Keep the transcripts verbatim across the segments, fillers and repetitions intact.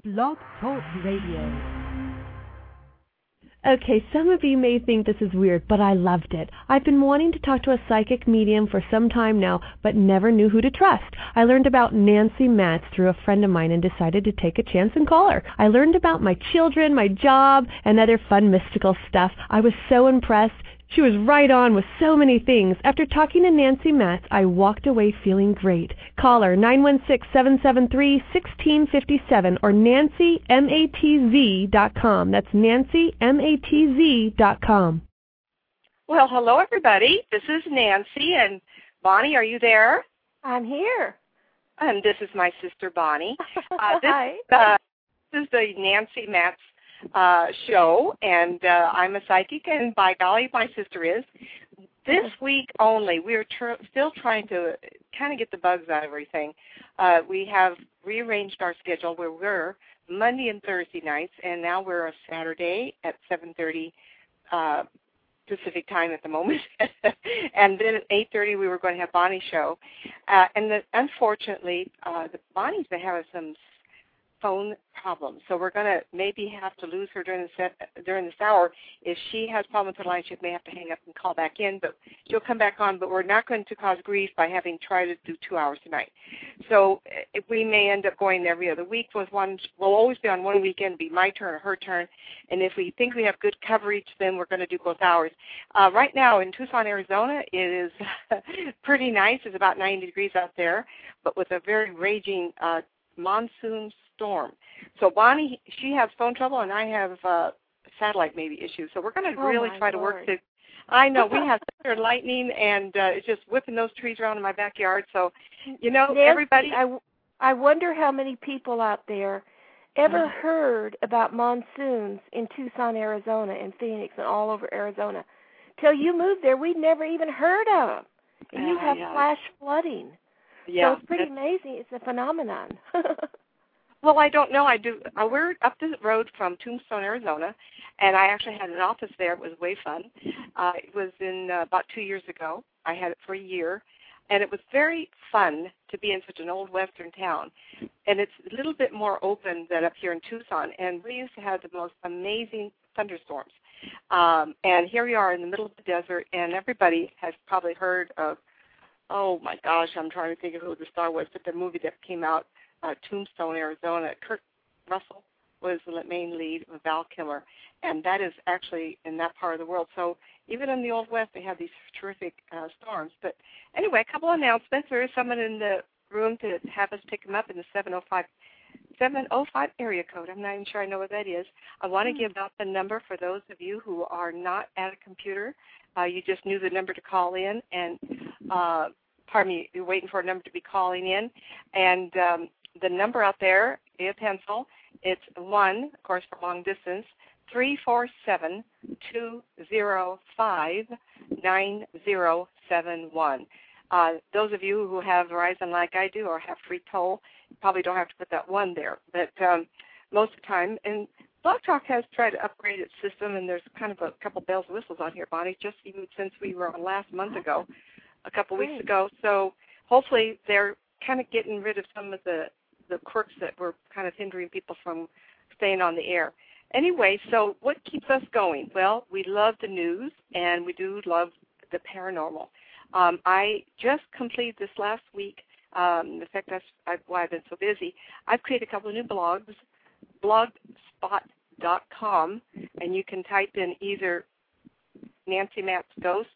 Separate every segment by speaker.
Speaker 1: Blog Talk Radio.
Speaker 2: Okay, some of you may think this is weird, but I loved it. I've been wanting to talk to a psychic medium for some time now, but never knew who to trust. I learned about Nancy Matz through a friend of mine and decided to take a chance and call her. I learned about my children, my job, and other fun mystical stuff. I was so impressed. She was right on with so many things. After talking to Nancy Matz, I walked away feeling great. Call her nine one six, seven seven three, one six five seven or nancy matz dot com. That's nancy matz dot com.
Speaker 3: Well, hello, everybody. This is Nancy, and Bonnie, are you there?
Speaker 4: I'm here.
Speaker 3: And this is my sister, Bonnie. Uh, this,
Speaker 4: Hi.
Speaker 3: uh, this is the Nancy Matz uh, show, and uh, I'm a psychic, and by golly, my sister is. This week only, we are tr- still trying to kind of get the bugs out of everything. Uh, we have rearranged our schedule where we're Monday and Thursday nights, and now we're a Saturday at seven thirty uh, Pacific time at the moment. And then at eight thirty, we were going to have Bonnie's show. Uh, and the, unfortunately, uh, the Bonnie's been having some phone problems, so we're going to maybe have to lose her during the set, during this hour. If she has problems with the line, she may have to hang up and call back in, but she'll come back on. But we're not going to cause grief by having tried to do two hours tonight. So if we may end up going every other week with one. We'll always be on one weekend, be my turn or her turn. And if we think we have good coverage, then we're going to do both hours. Uh, right now in Tucson, Arizona, it is pretty nice. It's about ninety degrees out there, but with a very raging uh, monsoon storm. So Bonnie, she has phone trouble, and I have uh, satellite maybe issues. So we're going to
Speaker 4: oh
Speaker 3: really try
Speaker 4: Lord.
Speaker 3: to work to. I know we have thunder and lightning, and uh, it's just whipping those trees around in my backyard. So, you know,
Speaker 4: Nancy,
Speaker 3: everybody.
Speaker 4: I, I wonder how many people out there ever heard about monsoons in Tucson, Arizona, and Phoenix, and all over Arizona. Till you moved there, we'd never even heard of them. And you
Speaker 3: Uh,
Speaker 4: have
Speaker 3: yeah.
Speaker 4: flash flooding.
Speaker 3: Yeah,
Speaker 4: so it's pretty amazing. It's a phenomenon.
Speaker 3: Well, I don't know. I do. Uh, we're up the road from Tombstone, Arizona, and I actually had an office there. It was way fun. Uh, it was in uh, about two years ago. I had it for a year, and it was very fun to be in such an old western town. And it's a little bit more open than up here in Tucson, and we used to have the most amazing thunderstorms. Um, and here we are in the middle of the desert, and everybody has probably heard of, oh, my gosh, I'm trying to think of who the star was, but the movie that came out, Uh, Tombstone, Arizona. Kurt Russell was the main lead with Val Kilmer, and that is actually in that part of the world. So even in the Old West, they have these terrific uh, storms. But anyway, a couple of announcements. There is someone in the room to have us pick them up in the seven oh five area code. I'm not even sure I know what that is. I want to
Speaker 4: mm.
Speaker 3: give out the number for those of you who are not at a computer. Uh, you just knew the number to call in, and uh, pardon me, you're waiting for a number to be calling in, and um, the number out there, a pencil, it's one, of course, for long distance, three four seven, two zero five, nine zero seven one. Uh, those of you who have Verizon like I do or have free toll, you probably don't have to put that one there. But um, most of the time, and Blog Talk has tried to upgrade its system, and there's kind of a couple bells and whistles on here, Bonnie, just even since we were on last month ago, a couple
Speaker 4: Great.
Speaker 3: weeks ago. So hopefully they're kind of getting rid of some of the the quirks that were kind of hindering people from staying on the air. Anyway, so what keeps us going? Well, we love the news, and we do love the paranormal. Um, I just completed this last week. Um, in fact, that's why I've been so busy. I've created a couple of new blogs, blogspot dot com, and you can type in either Nancy Matz Ghost,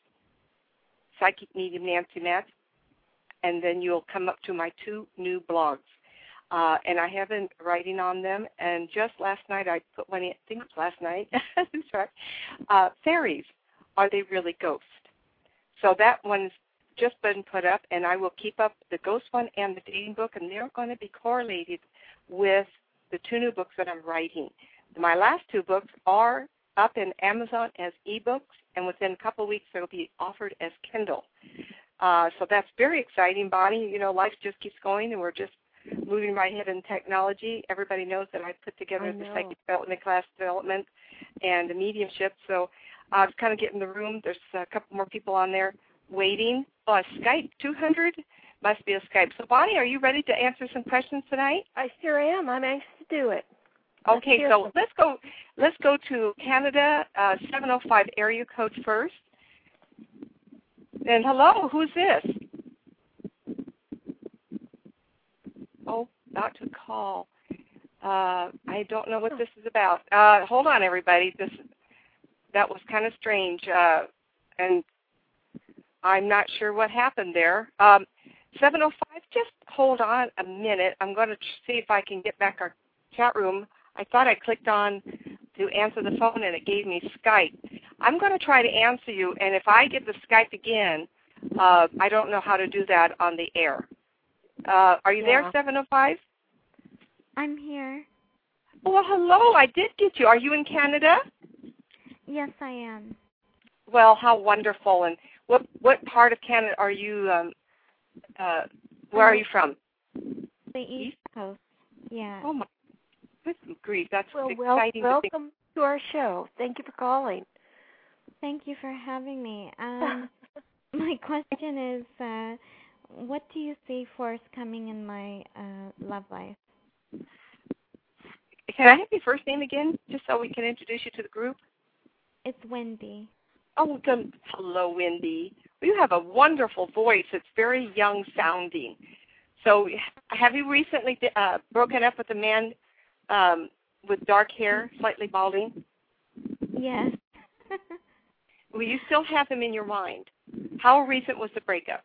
Speaker 3: Psychic Medium Nancy Matz, and then you'll come up to my two new blogs. Uh, and I have been writing on them, and just last night I put one in, I think it was last night, that's right, uh, fairies, are they really ghosts? So that one's just been put up, and I will keep up the ghost one and the dating book, and they're going to be correlated with the two new books that I'm writing. My last two books are up in Amazon as ebooks, and within a couple of weeks they'll be offered as Kindle. Uh, so that's very exciting, Bonnie. You know, life just keeps going, and we're just moving right ahead in technology. Everybody knows that I put together the psychic development, class development, and the mediumship. So I was kind of getting the room. There's a couple more people on there waiting. Oh, Skype two hundred must be a Skype. So, Bonnie, are you ready to answer some questions tonight?
Speaker 4: I sure am. I'm anxious to do it.
Speaker 3: Okay, so let's go. Let's go to Canada, uh, seven oh five area code first. And hello, who's this? Oh, not to call. Uh, I don't know what this is about. Uh, hold on, everybody. This that was kind of strange, uh, and I'm not sure what happened there. Um, seven oh five. Just hold on a minute. I'm going to see if I can get back our chat room. I thought I clicked on to answer the phone, and it gave me Skype. I'm going to try to answer you, and if I get the Skype again, uh, I don't know how to do that on the air. Uh, are you yeah. there, seven oh five?
Speaker 5: I'm here.
Speaker 3: Well, hello. I did get you. Are you in Canada?
Speaker 5: Yes, I am.
Speaker 3: Well, how wonderful. And what what part of Canada are you, um, uh, where um, are you from?
Speaker 5: The East, East Coast, yeah.
Speaker 3: Oh, my grief, that's
Speaker 4: well,
Speaker 3: exciting.
Speaker 4: Well, welcome to, to our show. Thank you for calling.
Speaker 5: Thank you for having me. Um, my question is, uh, what do you see for us coming in my uh, love life?
Speaker 3: Can I have your first name again, just so we can introduce you to the group?
Speaker 5: It's Wendy.
Speaker 3: Oh, good. Hello, Wendy. You have a wonderful voice. It's very young sounding. So have you recently uh, broken up with a man um, with dark hair, slightly balding?
Speaker 5: Yes.
Speaker 3: Well, you still have him in your mind. How recent was the breakup?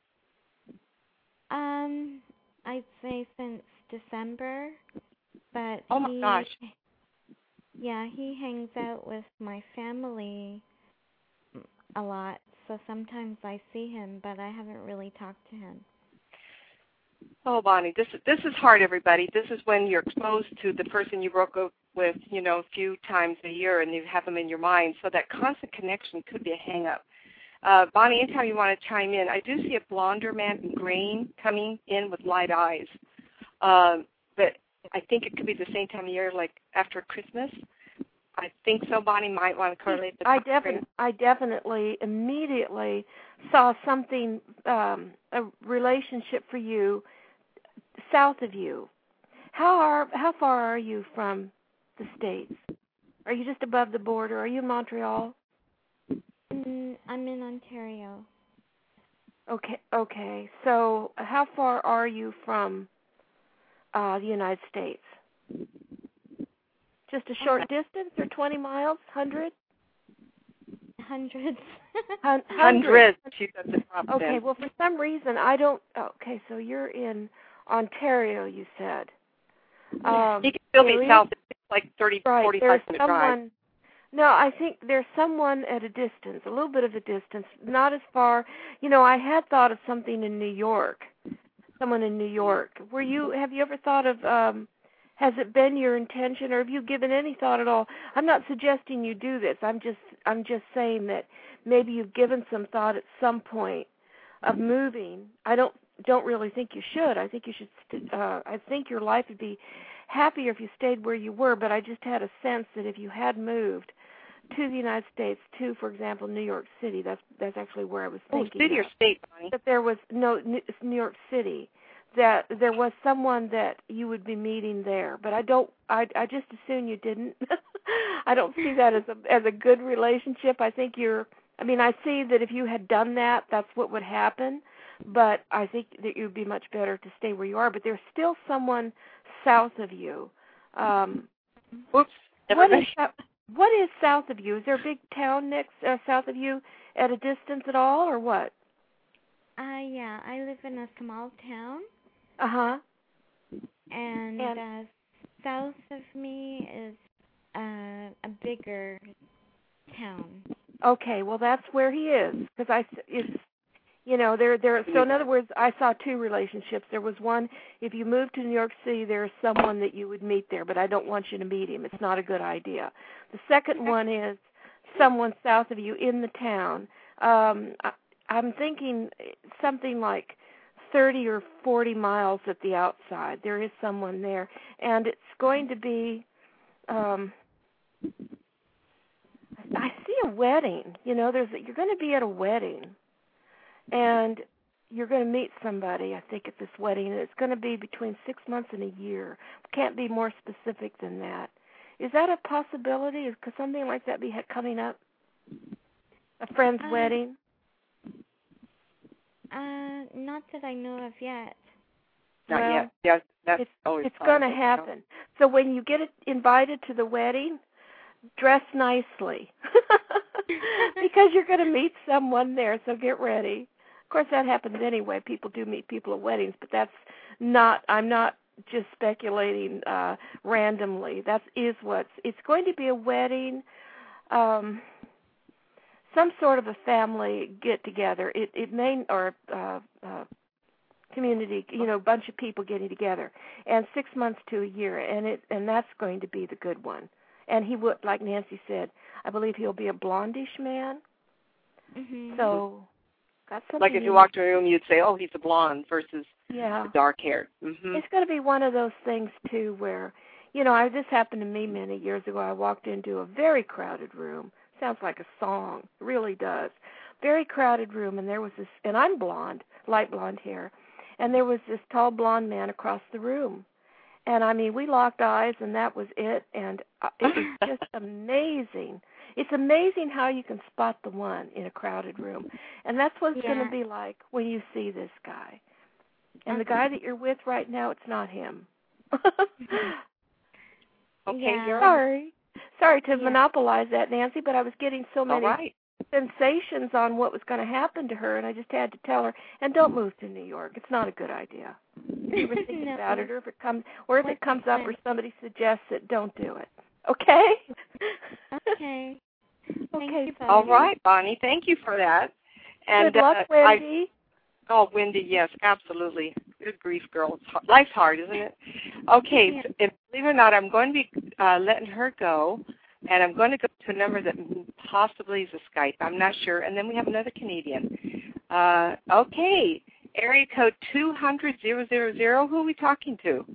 Speaker 5: Um, I'd say since December, but
Speaker 3: oh my
Speaker 5: he,
Speaker 3: gosh.
Speaker 5: Yeah, he hangs out with my family a lot, so sometimes I see him, but I haven't really talked to him.
Speaker 3: Oh, Bonnie, this this is hard, everybody. This is when you're exposed to the person you broke up with, you know, a few times a year, and you have them in your mind. So that constant connection could be a hang-up. Uh, Bonnie, anytime you want to chime in, I do see a blonder man in green coming in with light eyes. Um, but I think it could be the same time of year, like after Christmas. I think so. Bonnie might want to correlate the
Speaker 4: I definitely, I definitely immediately saw something, um, a relationship for you south of you. How are how far are you from the States? Are you just above the border? Are you in Montreal?
Speaker 5: Mm, I'm in Ontario.
Speaker 4: Okay, okay. So how far are you from uh, the United States? Just a short distance, or twenty miles, hundred?
Speaker 5: Hundreds.
Speaker 4: Hun-
Speaker 3: hundreds. Hundreds.
Speaker 4: Okay, well, for some reason, I don't... Okay, so you're in Ontario, you said. Um,
Speaker 3: you can still be south. It's like thirty,
Speaker 4: right,
Speaker 3: forty-five minute
Speaker 4: someone,
Speaker 3: drive.
Speaker 4: No, I think there's someone at a distance, a little bit of a distance, not as far. You know, I had thought of something in New York, someone in New York. Were you? Have you ever thought of? Um, has it been your intention, or have you given any thought at all? I'm not suggesting you do this. I'm just, I'm just saying that maybe you've given some thought at some point of moving. I don't, don't really think you should. I think you should. St- uh, I think your life would be happier if you stayed where you were. But I just had a sense that if you had moved to the United States, to, for example, New York City. That's that's actually where I was thinking.
Speaker 3: Oh, city
Speaker 4: of.
Speaker 3: or state, Bonnie?
Speaker 4: That there was no New York City. That there was someone that you would be meeting there. But I don't. I I just assume you didn't. I don't see that as a as a good relationship. I think you're. I mean, I see that if you had done that, that's what would happen. But I think that it would be much better to stay where you are. But there's still someone south of you. Um,
Speaker 3: Oops.
Speaker 4: What is that? What is south of you? Is there a big town next uh, south of you at a distance at all, or what?
Speaker 5: Uh, yeah, I live in a small town.
Speaker 4: Uh-huh.
Speaker 5: And,
Speaker 4: and
Speaker 5: uh, south of me is uh, a bigger town.
Speaker 4: Okay, well, that's where he is, because I, it's, you know, there, there. So in other words, I saw two relationships. There was one, if you moved to New York City, there's someone that you would meet there, but I don't want you to meet him. It's not a good idea. The second one is someone south of you in the town. Um, I, I'm thinking something like thirty or forty miles at the outside. There is someone there, and it's going to be. Um, I see a wedding. You know, there's you're going to be at a wedding. And you're going to meet somebody, I think, at this wedding, and it's going to be between six months and a year. Can't be more specific than that. Is that a possibility? Could something like that be ha- coming up? A friend's
Speaker 5: Uh,
Speaker 4: wedding?
Speaker 5: Uh, not that I know of yet.
Speaker 3: Not
Speaker 4: well,
Speaker 3: yet. Yes, that's
Speaker 4: it's,
Speaker 3: always
Speaker 4: It's going to
Speaker 3: possible.
Speaker 4: happen. So when you get it invited to the wedding, dress nicely. Because you're going to meet someone there, so get ready. Of course, that happens anyway. People do meet people at weddings, but that's not, I'm not just speculating uh, randomly. That is what's, it's going to be a wedding, um, some sort of a family get-together. It, it may, or uh, uh, community, you know, a bunch of people getting together, and six months to a year, and it, and that's going to be the good one. And he would, like Nancy said, I believe he'll be a blondish man.
Speaker 5: Mm-hmm.
Speaker 4: So that's something.
Speaker 3: Like if you walked in a room, you'd say, "Oh, he's a blonde," versus
Speaker 4: yeah,
Speaker 3: the dark hair. Mm-hmm.
Speaker 4: It's going to be one of those things too, where, you know, I, this happened to me many years ago. I walked into a very crowded room. Sounds like a song, it really does. Very crowded room, and there was this, and I'm blonde, light blonde hair, and there was this tall blonde man across the room. And, I mean, we locked eyes, and that was it. And uh, it was just amazing. It's amazing how you can spot the one in a crowded room. And that's what it's
Speaker 5: Yeah.
Speaker 4: going to be like when you see this guy. And
Speaker 5: Okay.
Speaker 4: the guy that you're with right now, it's not him.
Speaker 3: Okay,
Speaker 5: Yeah.
Speaker 3: you're
Speaker 4: Sorry. Sorry to
Speaker 5: Yeah.
Speaker 4: monopolize that, Nancy, but I was getting so
Speaker 3: all
Speaker 4: many
Speaker 3: right.
Speaker 4: sensations on what was going to happen to her, and I just had to tell her, and don't move to New York. It's not a good idea. If you ever think
Speaker 5: No.
Speaker 4: about it, or if it comes, or if
Speaker 5: What's
Speaker 4: it comes
Speaker 5: the
Speaker 4: up,
Speaker 5: plan?
Speaker 4: or somebody suggests it, don't do it. Okay?
Speaker 5: Okay. Thank
Speaker 4: Okay,
Speaker 5: you,
Speaker 4: so-
Speaker 3: All right, Bonnie. Thank you for that. And
Speaker 4: Good luck,
Speaker 3: uh,
Speaker 4: Wendy.
Speaker 3: I, oh, Wendy, yes, absolutely. Good grief, girl. It's hard. Life's hard, isn't it? Okay,
Speaker 5: Yeah.
Speaker 3: so, if, believe it or not, I'm going to be uh, letting her go, and I'm going to go to a number that possibly is a Skype. I'm not sure. And then we have another Canadian. Uh, okay, area code two hundred zero zero zero. Who are we talking to?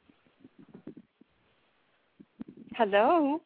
Speaker 3: Hello?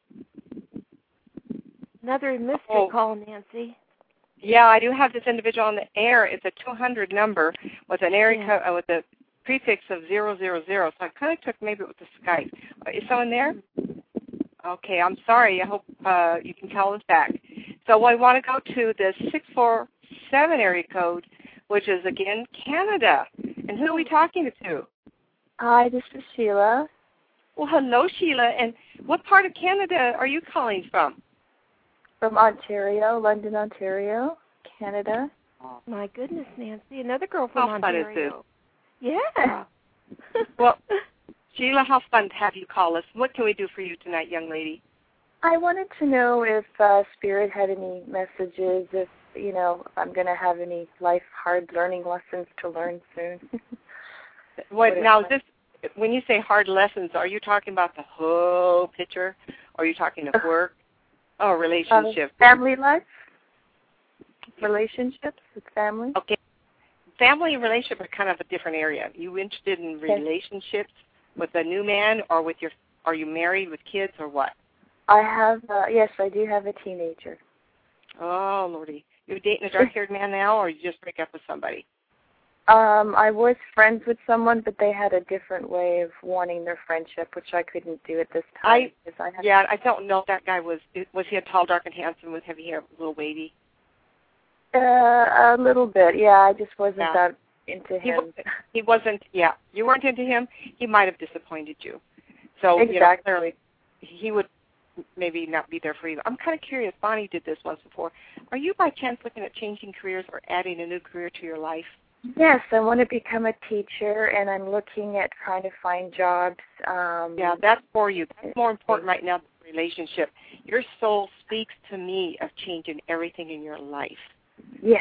Speaker 4: Another mystery
Speaker 3: Oh.
Speaker 4: call, Nancy.
Speaker 3: Yeah, I do have this individual on the air. It's a two hundred number with an area
Speaker 4: Yeah.
Speaker 3: code uh, with a prefix of zero zero zero. So I kind of took maybe it was the Skype. Uh, is someone there? Okay, I'm sorry. I hope uh, you can call us back. So I want to go to the six four seven area code, which is again Canada. And who are we talking to?
Speaker 6: Hi, this is Sheila.
Speaker 3: Well, hello, Sheila. And what part of Canada are you calling from?
Speaker 6: From Ontario, London, Ontario, Canada.
Speaker 4: My goodness, Nancy, another girl from
Speaker 3: How fun is
Speaker 4: Ontario. Yeah.
Speaker 3: Well, Sheila, how fun to have you call us. What can we do for you tonight, young lady?
Speaker 6: I wanted to know if uh, Spirit had any messages, if, you know, I'm going to have any life hard learning lessons to learn soon.
Speaker 3: What,
Speaker 6: What
Speaker 3: now,
Speaker 6: is
Speaker 3: is this, when you say hard lessons, are you talking about the whole picture, or are you talking of work? Oh, relationship.
Speaker 6: Uh, family life? Relationships with family?
Speaker 3: Okay. Family and relationship are kind of a different area. You interested in
Speaker 6: Okay.
Speaker 3: relationships with a new man, or with your, are you married with kids, or what?
Speaker 6: I have, uh, yes, I do have a teenager.
Speaker 3: Oh, Lordy. You're dating a dark-haired man now, or you just break up with somebody?
Speaker 6: Um, I was friends with someone, but they had a different way of wanting their friendship, which I couldn't do at this time.
Speaker 3: I,
Speaker 6: because I had
Speaker 3: yeah, I don't know if that guy was, was he a tall, dark, and handsome with heavy hair, a little wavy?
Speaker 6: Uh, a little bit, yeah. I just wasn't
Speaker 3: Yeah.
Speaker 6: that into
Speaker 3: He,
Speaker 6: him.
Speaker 3: wa- he wasn't, yeah, you weren't into him. He might have disappointed you. So, you know,
Speaker 6: Exactly.
Speaker 3: clearly he would maybe not be there for you. I'm kind of curious. Bonnie did this once before. Are you by chance looking at changing careers or adding a new career to your life?
Speaker 6: Yes, I want to become a teacher, and I'm looking at trying to find jobs. Um,
Speaker 3: Yeah, that's for you. That's more important right now than the relationship. Your soul speaks to me of changing everything in your life.
Speaker 6: Yes.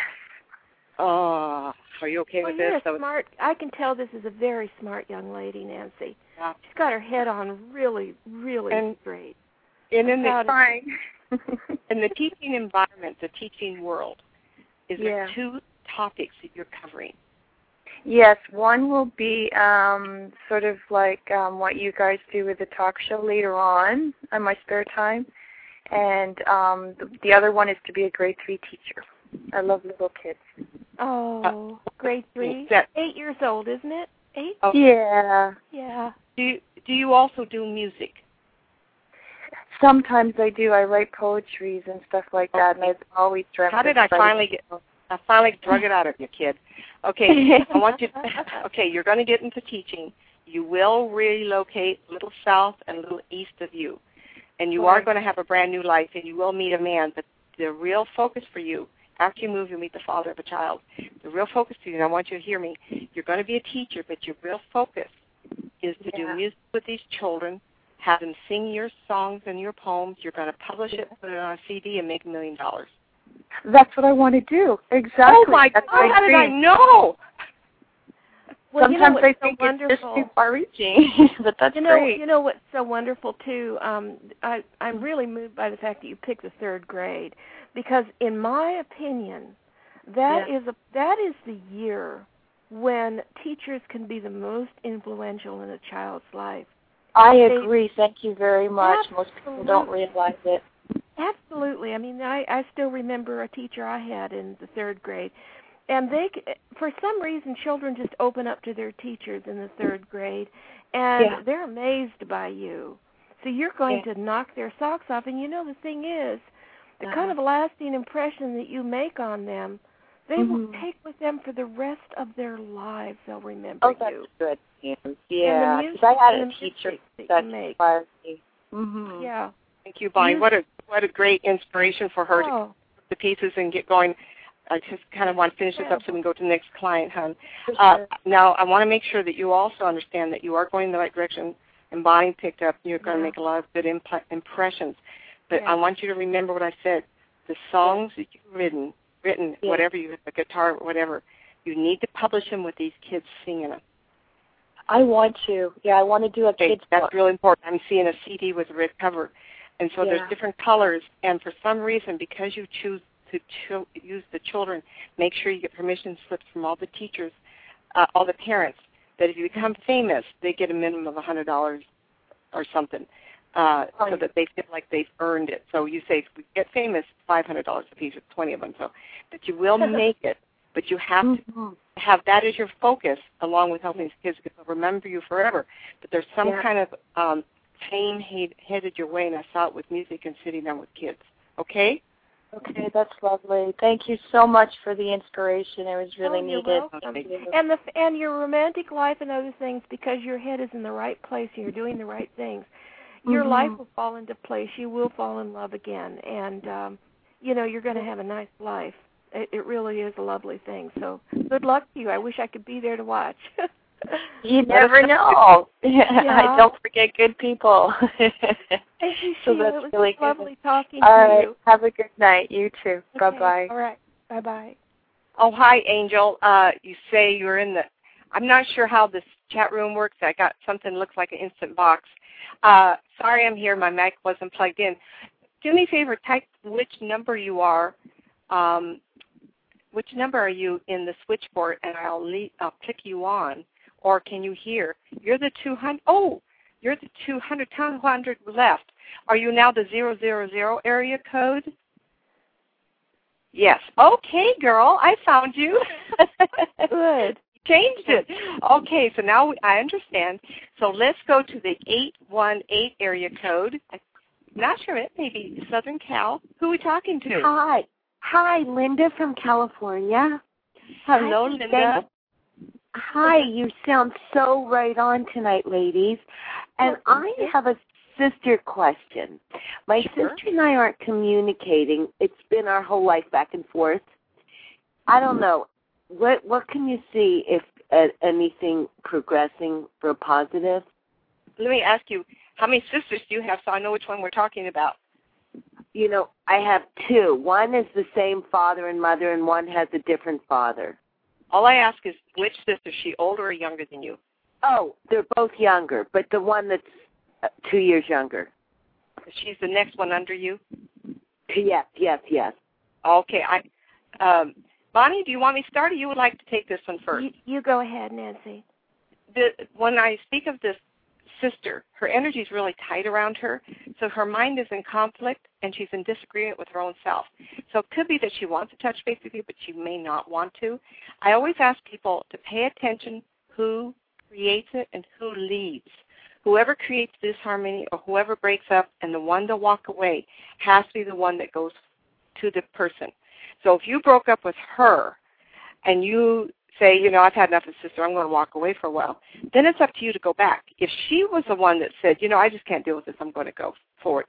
Speaker 3: Oh, are you okay
Speaker 4: Well,
Speaker 3: with
Speaker 4: you're
Speaker 3: this?
Speaker 4: a
Speaker 3: So,
Speaker 4: smart. I can tell this is a very smart young lady, Nancy.
Speaker 3: yeah.
Speaker 4: She's got her head on really, really
Speaker 3: And-
Speaker 4: straight.
Speaker 3: And in the,
Speaker 4: proud of
Speaker 6: Fine.
Speaker 3: in the teaching environment, the teaching world, is there
Speaker 6: Yeah.
Speaker 3: two topics that you're covering?
Speaker 6: Yes, one will be um, sort of like um, what you guys do with the talk show later on in my spare time, and um, the, the other one is to be a grade three teacher. I love little kids.
Speaker 4: Oh, grade three,
Speaker 3: that-
Speaker 4: eight years old, isn't it? Eight?
Speaker 3: Oh.
Speaker 6: Yeah.
Speaker 4: Yeah.
Speaker 3: Do you, do you also do music?
Speaker 6: Sometimes I do. I write poetries and stuff like that, okay. and I've always dreamt.
Speaker 3: How did I finally get? I finally drug it out of you, kid. Okay, I want you. Okay, you're going to get into teaching. You will relocate a little south and a little east of you, and you right. are going to have a brand new life, and you will meet a man. But the real focus for you, after you move, you'll meet the father of a child. The real focus for you, and I want you to hear me. You're going to be a teacher, but your real focus is to yeah. do music with these children. Have them sing your songs and your poems. You're going to publish it, put it on a C D, and make a million dollars.
Speaker 6: That's what I want to do. Exactly.
Speaker 3: Oh, my
Speaker 6: That's
Speaker 3: God, how did I know?
Speaker 4: Well,
Speaker 6: Sometimes
Speaker 4: you know
Speaker 6: I
Speaker 4: so
Speaker 6: think
Speaker 4: wonderful.
Speaker 6: it's just too far-reaching, but that's
Speaker 4: you know,
Speaker 6: great.
Speaker 4: You know what's so wonderful, too? Um, I, I'm really moved by the fact that you picked the third grade, because in my opinion, that yeah. is a that is the year when teachers can be the most influential in a child's life.
Speaker 6: I agree. They, Thank you very much.
Speaker 4: Absolutely.
Speaker 6: Most people don't realize it.
Speaker 4: Absolutely. I mean, I, I still remember a teacher I had in the third grade, and they, for some reason, children just open up to their teachers in the third grade, and
Speaker 6: yeah.
Speaker 4: they're amazed by you. So you're going
Speaker 6: yeah.
Speaker 4: to knock their socks off, and you know the thing is, the
Speaker 6: uh-huh.
Speaker 4: kind of lasting impression that you make on them, they
Speaker 6: mm-hmm.
Speaker 4: will take with them for the rest of their lives. They'll remember
Speaker 6: oh, that's
Speaker 4: you.
Speaker 6: good. Yeah, because I had a teacher
Speaker 4: that,
Speaker 6: that inspired me. Mm-hmm.
Speaker 4: Yeah.
Speaker 3: Thank you, Bonnie. You, what a what a great inspiration for her
Speaker 4: oh.
Speaker 3: to put the pieces and get going. I just kind of want to finish this up so we can go to the next client, hon. Uh,
Speaker 6: sure.
Speaker 3: Now, I want to make sure that you also understand that you are going in the right direction, and Bonnie picked up. You're going
Speaker 4: yeah.
Speaker 3: to make a lot of good imp- impressions. But
Speaker 4: yeah.
Speaker 3: I want you to remember what I said. The songs
Speaker 6: yeah.
Speaker 3: that you've written, written
Speaker 6: yeah.
Speaker 3: whatever you have, a guitar, whatever, you need to publish them with these kids singing them.
Speaker 6: I want to. Yeah, I want to do a
Speaker 3: okay,
Speaker 6: kids
Speaker 3: That's
Speaker 6: book.
Speaker 3: really important. I'm seeing a C D with a red cover. And so
Speaker 6: yeah.
Speaker 3: there's different colors. And for some reason, because you choose to cho- use the children, make sure you get permission slips from all the teachers, uh, all the parents, that if you become famous, they get a minimum of one hundred dollars or something, uh,
Speaker 6: oh,
Speaker 3: so that they feel like they've earned it. So you say, if we get famous, five hundred dollars a piece with twenty of them. So, but you will make it. But you have
Speaker 6: mm-hmm.
Speaker 3: to have that as your focus, along with helping these kids, because they'll remember you forever. But there's some
Speaker 6: yeah.
Speaker 3: kind of um, fame he- headed your way, and I saw it with music and sitting down with kids. Okay?
Speaker 6: Okay, that's lovely. Thank you so much for the inspiration. It was really
Speaker 4: oh, you're
Speaker 6: needed.
Speaker 4: welcome. And the and your romantic life and other things, because your head is in the right place and you're doing the right things, your
Speaker 6: mm-hmm.
Speaker 4: life will fall into place. You will fall in love again, and um, you know you're going to have a nice life. It, it really is a lovely thing. So good luck to you. I wish I could be there to watch.
Speaker 6: You never know.
Speaker 4: Yeah.
Speaker 6: I don't forget good people.
Speaker 4: Thank you,
Speaker 6: so
Speaker 4: Sheila.
Speaker 6: that's
Speaker 4: it was
Speaker 6: really
Speaker 4: lovely
Speaker 6: good.
Speaker 4: talking
Speaker 6: All
Speaker 4: to
Speaker 6: right.
Speaker 4: you.
Speaker 6: Have a good night. You too.
Speaker 4: Okay.
Speaker 6: Bye-bye.
Speaker 4: All right. Bye-bye.
Speaker 3: Oh, hi, Angel. Uh, you say you're in the, I'm not sure how this chat room works. I got something that looks like an instant box. Uh, sorry I'm here. My mic wasn't plugged in. Do me a favor. Type which number you are. Um, which number are you in the switchboard, and I'll, leave, I'll click you on. Or can you hear? You're the two hundred. Oh, you're the two hundred. two hundred left. Are you now the zero zero zero area code? Yes. Okay, girl. I found you.
Speaker 4: Good.
Speaker 3: Changed it. Okay, so now we, I understand. So let's go to the eight one eight area code. I'm not sure it may be Southern Cal. Who are we talking to?
Speaker 7: Hi. Hi, Linda from California.
Speaker 3: Hello,
Speaker 7: Hi,
Speaker 3: Linda.
Speaker 7: thank- Hi, you sound so right on tonight, ladies. And I have a sister question. My
Speaker 3: Sure.
Speaker 7: sister and I aren't communicating. It's been our whole life back and forth. I don't know. What what can you see if uh, anything progressing for a positive?
Speaker 3: Let me ask you, how many sisters do you have so I know which one we're talking about?
Speaker 7: You know, I have two. One is the same father and mother, and one has a different father.
Speaker 3: All I ask is, which sister, is she older or younger than you?
Speaker 7: Oh, they're both younger, but the one that's uh, two years younger.
Speaker 3: She's the next one under you?
Speaker 7: Yes, yes, yes.
Speaker 3: Okay. I, um, Bonnie, do you want me to start, or you would like to take this one first?
Speaker 4: You, you go ahead, Nancy.
Speaker 3: The, when I speak of this sister, her energy is really tight around her, so her mind is in conflict, and she's in disagreement with her own self. So it could be that she wants to touch base with you, but she may not want to. I always ask people to pay attention who creates it and who leads. whoever creates disharmony or whoever breaks up and the one to walk away has to be the one that goes to the person. So if you broke up with her and you say, you know, I've had enough of sister, I'm going to walk away for a while, then it's up to you to go back. If she was the one that said, you know, I just can't deal with this, I'm going to go forward,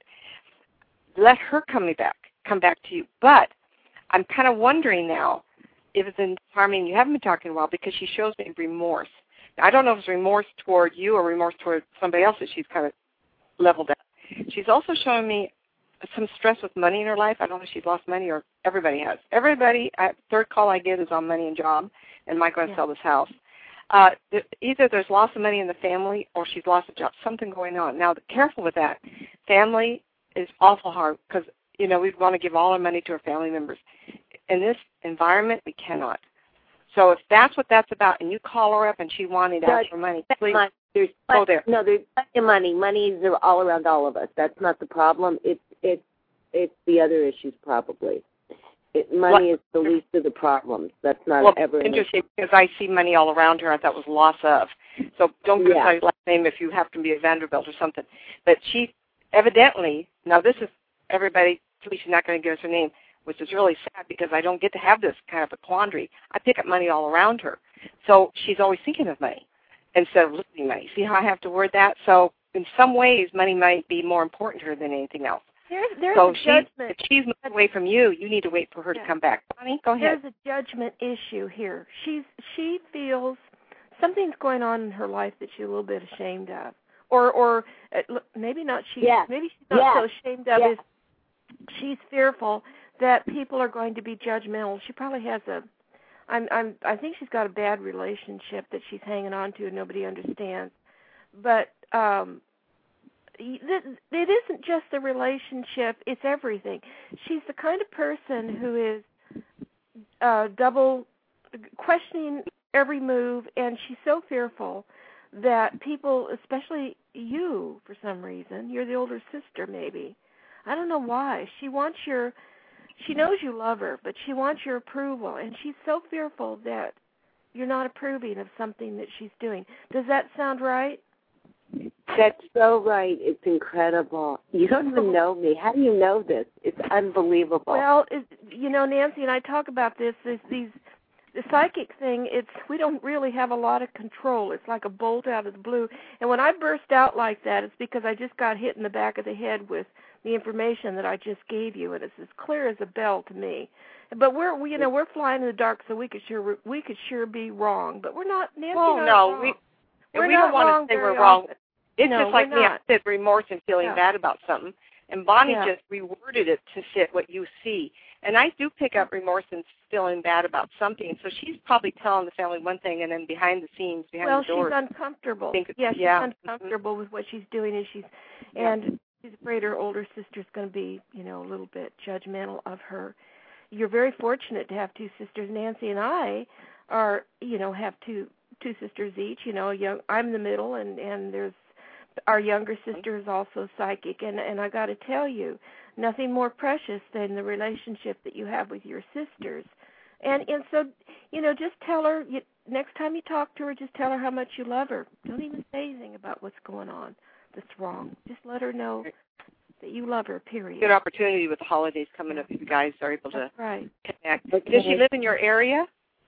Speaker 3: let her come back, come back to you. But I'm kind of wondering now if it's in harmony, you haven't been talking a while because she shows me remorse. Now, I don't know if it's remorse toward you or remorse toward somebody else that she's kind of leveled at. She's also showing me some stress with money in her life. I don't know if she's lost money or everybody has. Everybody, I, third call I get is on money and job, and Mike going to yeah. sell this house. Uh, th- either there's loss of money in the family or she's lost a job, something going on. Now, careful with that. Family is awful hard because, you know, we want to give all our money to our family members. In this environment, we cannot. So if that's what that's about, and you call her up and she wanted to ask for money, please
Speaker 7: money. There's
Speaker 3: go there.
Speaker 7: No, there's plenty of money. Money is all around all of us. That's not the problem. It's it's it's the other issues probably. It, money is the least of the problems. That's not
Speaker 3: well,
Speaker 7: ever
Speaker 3: interesting because I see money all around her. I thought it was loss of. So don't give
Speaker 7: yeah.
Speaker 3: her last name if you happen to be a Vanderbilt or something. But she evidently, now this is everybody, please, she's not going to give us her name, which is really sad because I don't get to have this kind of a quandary. I pick up money all around her. So she's always thinking of money instead of losing money. See how I have to word that? So in some ways, money might be more important to her than anything else.
Speaker 4: There's, there's
Speaker 3: so
Speaker 4: a
Speaker 3: she's,
Speaker 4: judgment.
Speaker 3: if she's moved away from you, you need to wait for her
Speaker 4: yeah.
Speaker 3: to come back. Bonnie, go ahead.
Speaker 4: There's a judgment issue here. She's She feels something's going on in her life that she's a little bit ashamed of. Or or uh, maybe not she.
Speaker 7: Yeah.
Speaker 4: Maybe she's not
Speaker 7: yeah.
Speaker 4: so ashamed of
Speaker 7: yeah.
Speaker 4: is she's fearful that people are going to be judgmental. She probably has a, I'm, I'm, I think she's got a bad relationship that she's hanging on to and nobody understands. But um, it isn't just the relationship, it's everything. She's the kind of person who is uh, double questioning every move, and she's so fearful that people, especially you for some reason, you're the older sister maybe, I don't know why, she wants your, she knows you love her, but she wants your approval, and she's so fearful that you're not approving of something that she's doing. Does that sound right?
Speaker 7: That's so right. It's incredible. You don't even know me. How do you know this? It's unbelievable.
Speaker 4: Well, it, you know, Nancy and I talk about this. Is these the psychic thing? It's we don't really have a lot of control. It's like a bolt out of the blue. And when I burst out like that, it's because I just got hit in the back of the head with the information that I just gave you, and it's as clear as a bell to me. But we're, we, you know, we're flying in the dark, so we could sure we could sure be wrong. But we're not. Nancy
Speaker 3: well,
Speaker 4: and I
Speaker 3: no,
Speaker 4: are wrong.
Speaker 3: we
Speaker 4: we're
Speaker 3: we
Speaker 4: not
Speaker 3: don't want
Speaker 4: wrong
Speaker 3: to say we're
Speaker 4: very
Speaker 3: wrong.
Speaker 4: often.
Speaker 3: It's
Speaker 4: no,
Speaker 3: just like me. I said remorse and feeling
Speaker 4: yeah.
Speaker 3: bad about something, and Bonnie
Speaker 4: yeah.
Speaker 3: just reworded it to fit what you see. And I do pick up remorse and feeling bad about something. So she's probably telling the family one thing, and then behind the scenes, behind
Speaker 4: well,
Speaker 3: the doors,
Speaker 4: she's uncomfortable.
Speaker 3: think,
Speaker 4: yeah, she's
Speaker 3: yeah.
Speaker 4: uncomfortable
Speaker 3: mm-hmm.
Speaker 4: with what she's doing, and she's
Speaker 3: yeah.
Speaker 4: and she's afraid her older sister's going to be, you know, a little bit judgmental of her. You're very fortunate to have two sisters. Nancy and I are, you know, have two two sisters each. You know, young. I'm the middle, and and there's our younger sister is also psychic, and and I got to tell you, nothing more precious than the relationship that you have with your sisters. And and so, you know, just tell her you, next time you talk to her, just tell her how much you love her. Don't even say anything about what's going on that's wrong. Just let her know that you love her, period.
Speaker 3: Good opportunity with the holidays coming up if you guys are able
Speaker 4: That's
Speaker 3: to
Speaker 4: right.
Speaker 3: connect.
Speaker 7: Okay.
Speaker 3: Does she live in your area?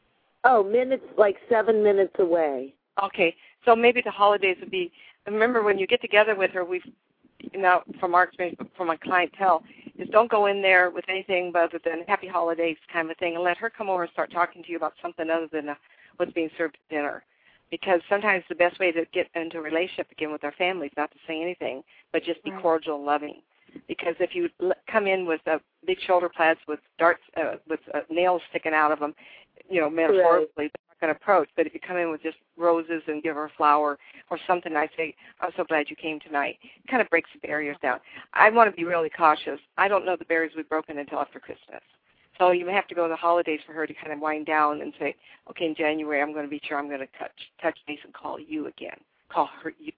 Speaker 7: Oh, minutes, like seven minutes away.
Speaker 3: Okay, so maybe the holidays would be, remember when you get together with her, we've, you know, from our experience, from my clientele, is don't go in there with anything other than happy holidays kind of thing, and let her come over and start talking to you about something other than uh, what's being served at dinner. Because sometimes the best way to get into a relationship again with our family is not to say anything, but just be
Speaker 4: right.
Speaker 3: cordial and loving. Because if you l- come in with uh, big shoulder pads with darts, uh, with uh, nails sticking out of them, you know, metaphorically,
Speaker 7: Right.
Speaker 3: they're not going to approach. But if you come in with just roses and give her a flower or something, I say, I'm so glad you came tonight. It kind of breaks the barriers down. I want to be really cautious. I don't know the barriers we've broken until after Christmas. So you may have to go to the holidays for her to kind of wind down and say, okay, in January I'm going to be sure I'm going to touch, touch base and call you again, call her you.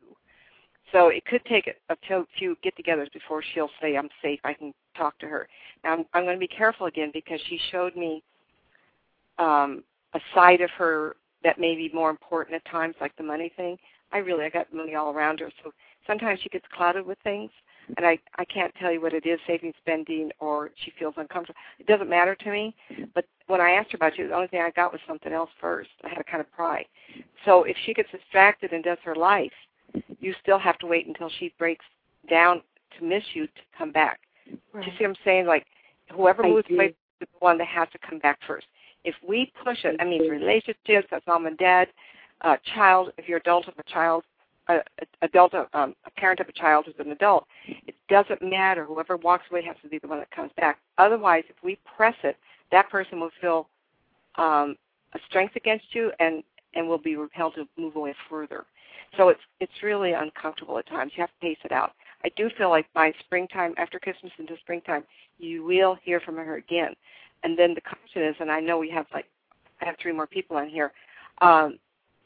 Speaker 3: So it could take a, a few get-togethers before she'll say, I'm safe, I can talk to her. Now, I'm, I'm going to be careful again because she showed me um, a side of her that may be more important at times, like the money thing. I really, I got money all around her. So sometimes she gets clouded with things, and I, I can't tell you what it is, saving, spending, or she feels uncomfortable. It doesn't matter to me. But when I asked her about you, the only thing I got was something else first. I had to kind of pry. So if she gets distracted and does her life, you still have to wait until she breaks down to miss you to come back.
Speaker 4: Right.
Speaker 3: Do you see what I'm saying? Like, whoever
Speaker 7: I
Speaker 3: moves
Speaker 7: do.
Speaker 3: away is the one that has to come back first. If we push it, I mean, relationships, that's mom and dad, uh, child, if you're adult of a child, uh, adult, um, a parent of a child who's an adult, it doesn't matter. Whoever walks away has to be the one that comes back. Otherwise, if we press it, that person will feel um, a strength against you and, and will be repelled to move away further. So it's it's really uncomfortable at times. You have to pace it out. I do feel like by springtime, after Christmas into springtime, you will hear from her again. And then the question is, and I know we have like, I have three more people on here, um,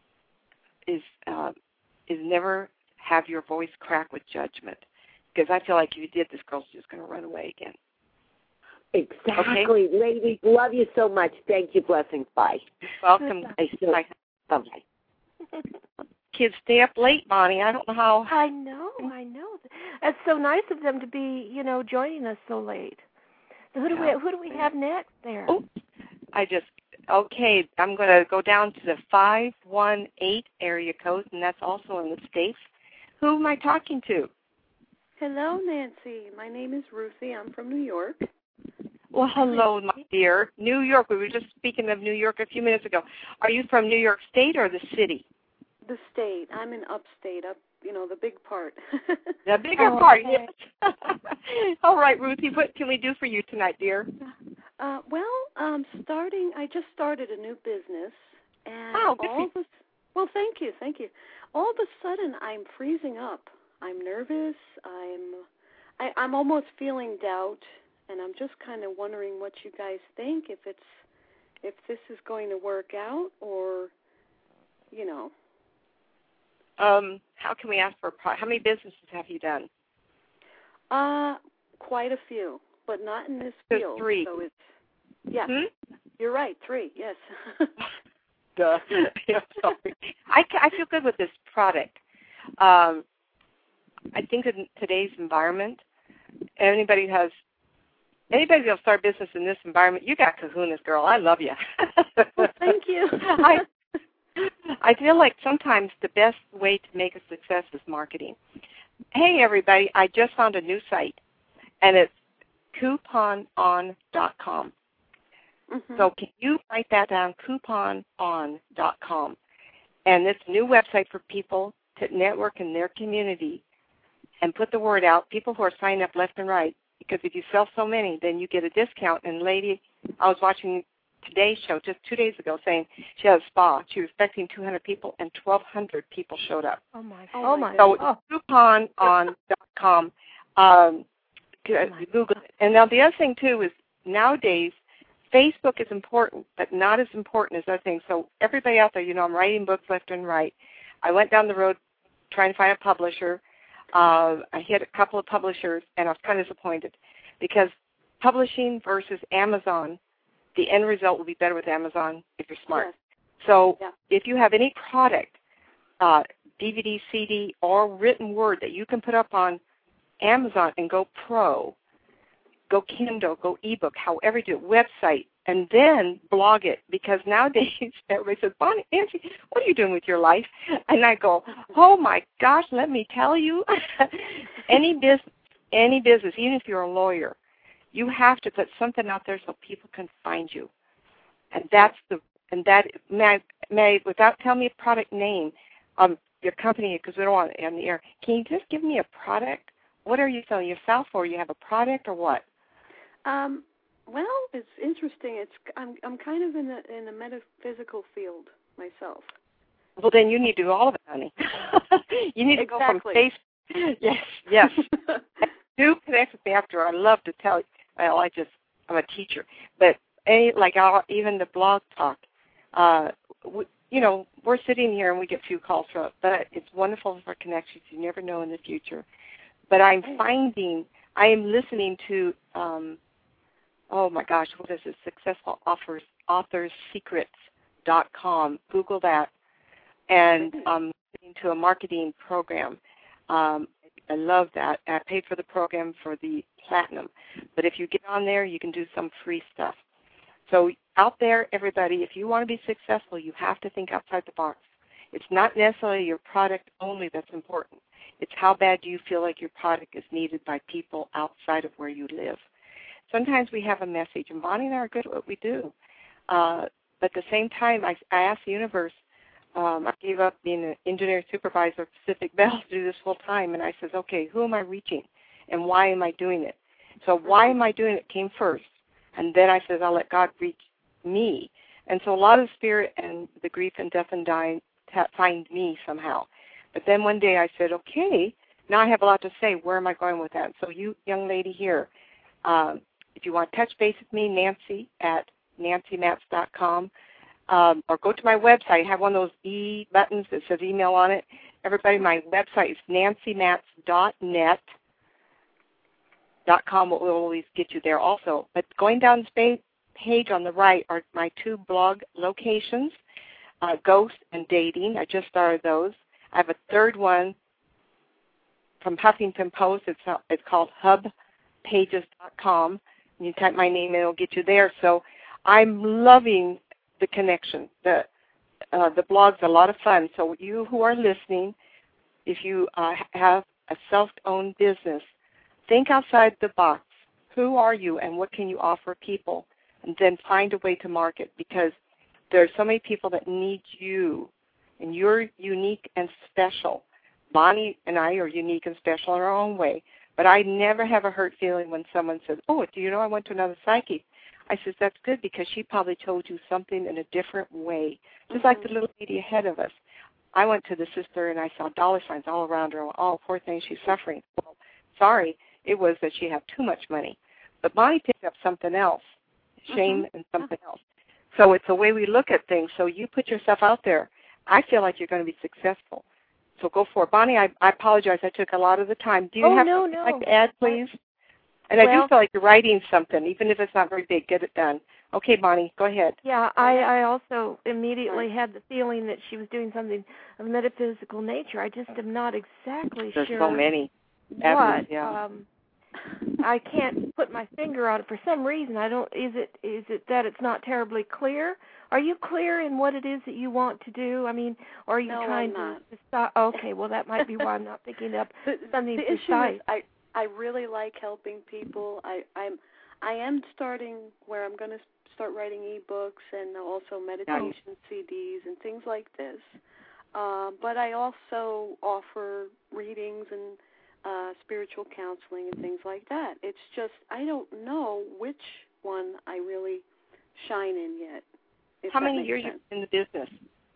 Speaker 3: is uh, is never have your voice crack with judgment. Because I feel like if you did, this girl's just going to run away again.
Speaker 7: Exactly. Okay? Ladies, love you so much. Thank you. Blessings. Bye.
Speaker 3: Welcome.
Speaker 7: I still,
Speaker 3: Bye.
Speaker 7: Bye-bye.
Speaker 3: Kids stay up late, Bonnie. I don't know how.
Speaker 4: I know, I know. It's so nice of them to be, you know, joining us so late. So who do
Speaker 3: Yeah.
Speaker 4: we who do we have next there?
Speaker 3: Oh, I just, okay, I'm going to go down to the five one eight area code, and that's also in the States. Who am I talking to?
Speaker 8: Hello, Nancy. My name is Ruthie. I'm from New York.
Speaker 3: Well, hello, my dear. New York. We were just speaking of New York a few minutes ago. Are you from New York State or the city?
Speaker 8: The state. I'm in upstate, up, you know, the big part.
Speaker 3: The bigger
Speaker 4: Oh,
Speaker 3: part,
Speaker 4: okay.
Speaker 3: yes. All right, Ruthie, what can we do for you tonight, dear?
Speaker 8: Uh, well, um, starting, I just started a new business, and
Speaker 3: Oh, good
Speaker 8: all
Speaker 3: for
Speaker 8: of a, well, thank you, thank you. All of a sudden, I'm freezing up. I'm nervous. I'm, I, I'm almost feeling doubt, and I'm just kind of wondering what you guys think, if it's, if this is going to work out, or, you know.
Speaker 3: Um, how can we ask for a pro- how many businesses have you done?
Speaker 8: Uh, quite a few, but not in this
Speaker 3: There's
Speaker 8: field.
Speaker 3: three.
Speaker 8: So it's, yeah,
Speaker 3: Hmm?
Speaker 8: you're right, three, yes.
Speaker 3: Duh. Yeah, sorry. I, I feel good with this product. Um, I think in today's environment, anybody has anybody that'll start business in this environment, you got kahunas, girl. I love you.
Speaker 8: Well, thank you.
Speaker 3: I, I feel like sometimes the best way to make a success is marketing. Hey, everybody, I just found a new site, and it's coupon on dot com.
Speaker 8: Mm-hmm.
Speaker 3: So can you write that down, coupon on dot com? And it's a new website for people to network in their community and put the word out, people who are signing up left and right, because if you sell so many, then you get a discount. And lady, I was watching Today's show just two days ago saying she had a spa. She was expecting two hundred people, and twelve hundred people showed up.
Speaker 4: Oh, my
Speaker 8: Oh,
Speaker 4: Oh, my
Speaker 3: So
Speaker 4: oh.
Speaker 3: coupon on dot com. Um, Google it. And now the other thing, too, is nowadays Facebook is important, but not as important as other things. So everybody out there, you know, I'm writing books left and right. I went down the road trying to find a publisher. Uh, I hit a couple of publishers, and I was kind of disappointed because publishing versus Amazon, the end result will be better with Amazon if you're smart.
Speaker 8: Yes.
Speaker 3: So
Speaker 8: Yeah.
Speaker 3: if you have any product, uh, D V D, C D, or written word that you can put up on Amazon and go pro, go Kindle, go ebook, however you do it, website, and then blog it, because nowadays everybody says, Bonnie, Nancy, what are you doing with your life? And I go, oh my gosh, let me tell you, any business, any business, even if you're a lawyer, you have to put something out there so people can find you. And that's the, and that, may I, may I, without telling me a product name, um, your company, because we don't want it on the air, can you just give me a product? What are you selling, yourself, or you have a product, or what?
Speaker 8: Um, well, it's interesting. It's I'm I'm kind of in the in the metaphysical field myself.
Speaker 3: Well, then you need to do all of it, honey. You need to
Speaker 8: Exactly.
Speaker 3: go from face. Yes, yes. Do connect with me after. I love to tell you. Well, I just I'm a teacher, but any like I'll, even the blog talk. Uh, we, you know, we're sitting here and we get few calls from it, but it's wonderful for connections. You never know in the future. But I'm finding, I am listening to, um, oh my gosh, what is it? Successful Authors, Authors Secrets dot com. Google that. And um, into a marketing program. Um, I love that. I paid for the program for the platinum. But if you get on there, you can do some free stuff. So out there, everybody, if you want to be successful, you have to think outside the box. It's not necessarily your product only that's important. It's how bad do you feel like your product is needed by people outside of where you live. Sometimes we have a message, and Bonnie and I are good at what we do. Uh, but at the same time, I, I asked the universe, um, I gave up being an engineering supervisor at Pacific Bell to do this full time, and I said, okay, who am I reaching, and why am I doing it? So why am I doing it came first, and then I said, I'll let God reach me. And so a lot of spirit and the grief and death and dying find me somehow. But then one day I said, okay, now I have a lot to say. Where am I going with that? So you, young lady here, um, if you want to touch base with me, Nancy at nancy matz dot com, um, or go to my website. I have one of those E buttons that says email on it. Everybody, my website is nancy matz dot net. Dot com will always get you there also. But going down the page on the right are my two blog locations, uh, Ghost and Dating. I just started those. I have a third one from Huffington Post. It's, uh, it's called hub pages dot com. You type my name and it'll get you there. So I'm loving the connection. The uh, the blog's a lot of fun. So you who are listening, if you uh, have a self-owned business, think outside the box. Who are you and what can you offer people? And then find a way to market, because there are so many people that need you, and you're unique and special. Bonnie and I are unique and special in our own way, but I never have a hurt feeling when someone says, oh, do you know I went to another psychic? I said, that's good, because she probably told you something in a different way, just mm-hmm. like the little lady ahead of us. I went to the sister and I saw dollar signs all around her. Oh, poor thing, she's suffering. Well, sorry, it was that she had too much money. But Bonnie picked up something else, shame mm-hmm. and something else. So it's the way we look at things. So you put yourself out there. I feel like you're going to be successful. So go for it. Bonnie, I, I apologize. I took a lot of the time. Do you
Speaker 4: oh,
Speaker 3: have
Speaker 4: no,
Speaker 3: something
Speaker 4: no.
Speaker 3: like to add, please? And
Speaker 4: well,
Speaker 3: I do feel like you're writing something, even if it's not very big. Get it done. Okay, Bonnie, go ahead.
Speaker 4: Yeah, I, I also immediately had the feeling that she was doing something of metaphysical nature. I just am not exactly
Speaker 3: There's
Speaker 4: sure.
Speaker 3: There's so many.
Speaker 4: What?
Speaker 3: Evidence, yeah.
Speaker 4: Um, I can't put my finger on it for some reason. I don't. Is it is it that it's not terribly clear? Are you clear in what it is that you want to do? I mean, or are you
Speaker 8: no,
Speaker 4: trying
Speaker 8: I'm
Speaker 4: to, to stop? Okay, well that might be why I'm not picking up
Speaker 8: the,
Speaker 4: something
Speaker 8: the
Speaker 4: precise.
Speaker 8: issue is I I really like helping people. I I'm I am starting where I'm going to start writing ebooks and also meditation nice. C Ds and things like this. Uh, but I also offer readings and uh, spiritual counseling and things like that. It's just I don't know which one I really shine in yet.
Speaker 3: How many years you in the business?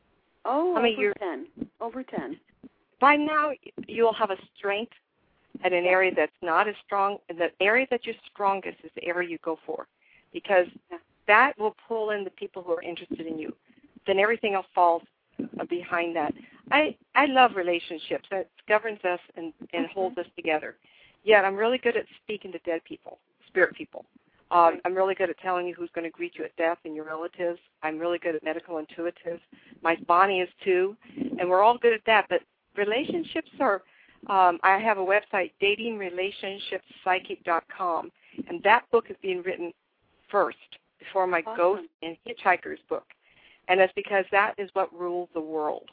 Speaker 8: Oh,
Speaker 3: How many
Speaker 8: over
Speaker 3: years?
Speaker 8: ten. Over ten.
Speaker 3: By now, you'll have a strength at an area that's not as strong. And the area that you're strongest is the area you go for, because that will pull in the people who are interested in you. Then everything else falls behind that. I, I love relationships. That governs us and, and mm-hmm. holds us together. Yet I'm really good at speaking to dead people, spirit people. Um, right. I'm really good at telling you who's going to greet you at death and your relatives. I'm really good at medical intuitives. My Bonnie is too, and we're all good at that. But relationships are, um, I have a website, dating relationships psychic dot com, and that book is being written first before my awesome. Ghost and Hitchhikers book. And that's because that is what rules the world,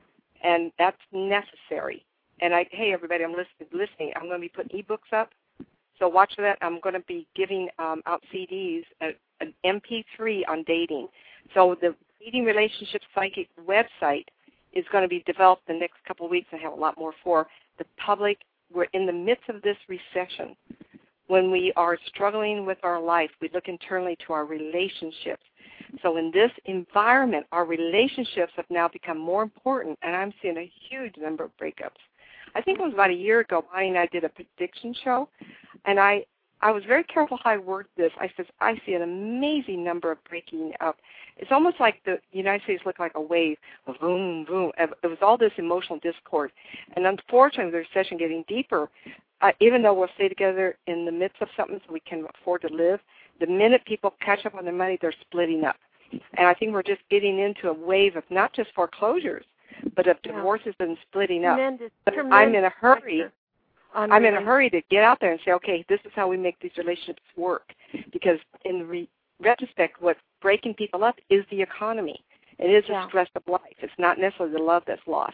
Speaker 3: and that's necessary. And I, hey, everybody, I'm listening. listening. I'm going to be putting ebooks up. So watch that. I'm going to be giving um, out C Ds, uh, an M P three on dating. So the Dating Relationship Psychic website is going to be developed the next couple of weeks. I have a lot more for the public. We're in the midst of this recession. When we are struggling with our life, we look internally to our relationships. So in this environment, our relationships have now become more important, and I'm seeing a huge number of breakups. I think it was about a year ago, Bonnie and I did a prediction show, and I, I was very careful how I worded this. I said, I see an amazing number of breaking up. It's almost like the United States looked like a wave, boom, boom. It was all this emotional discord. And unfortunately, the recession getting deeper, uh, even though we'll stay together in the midst of something so we can afford to live, the minute people catch up on their money, they're splitting up. And I think we're just getting into a wave of not just foreclosures, but of divorces yeah. and splitting up.
Speaker 4: Tremendous,
Speaker 3: but
Speaker 4: tremendous
Speaker 3: I'm in a hurry. I'm in a
Speaker 4: really.
Speaker 3: hurry to get out there and say, okay, this is how we make these relationships work. Because in re- retrospect, what's breaking people up is the economy. It is
Speaker 4: yeah.
Speaker 3: the stress of life. It's not necessarily the love that's lost.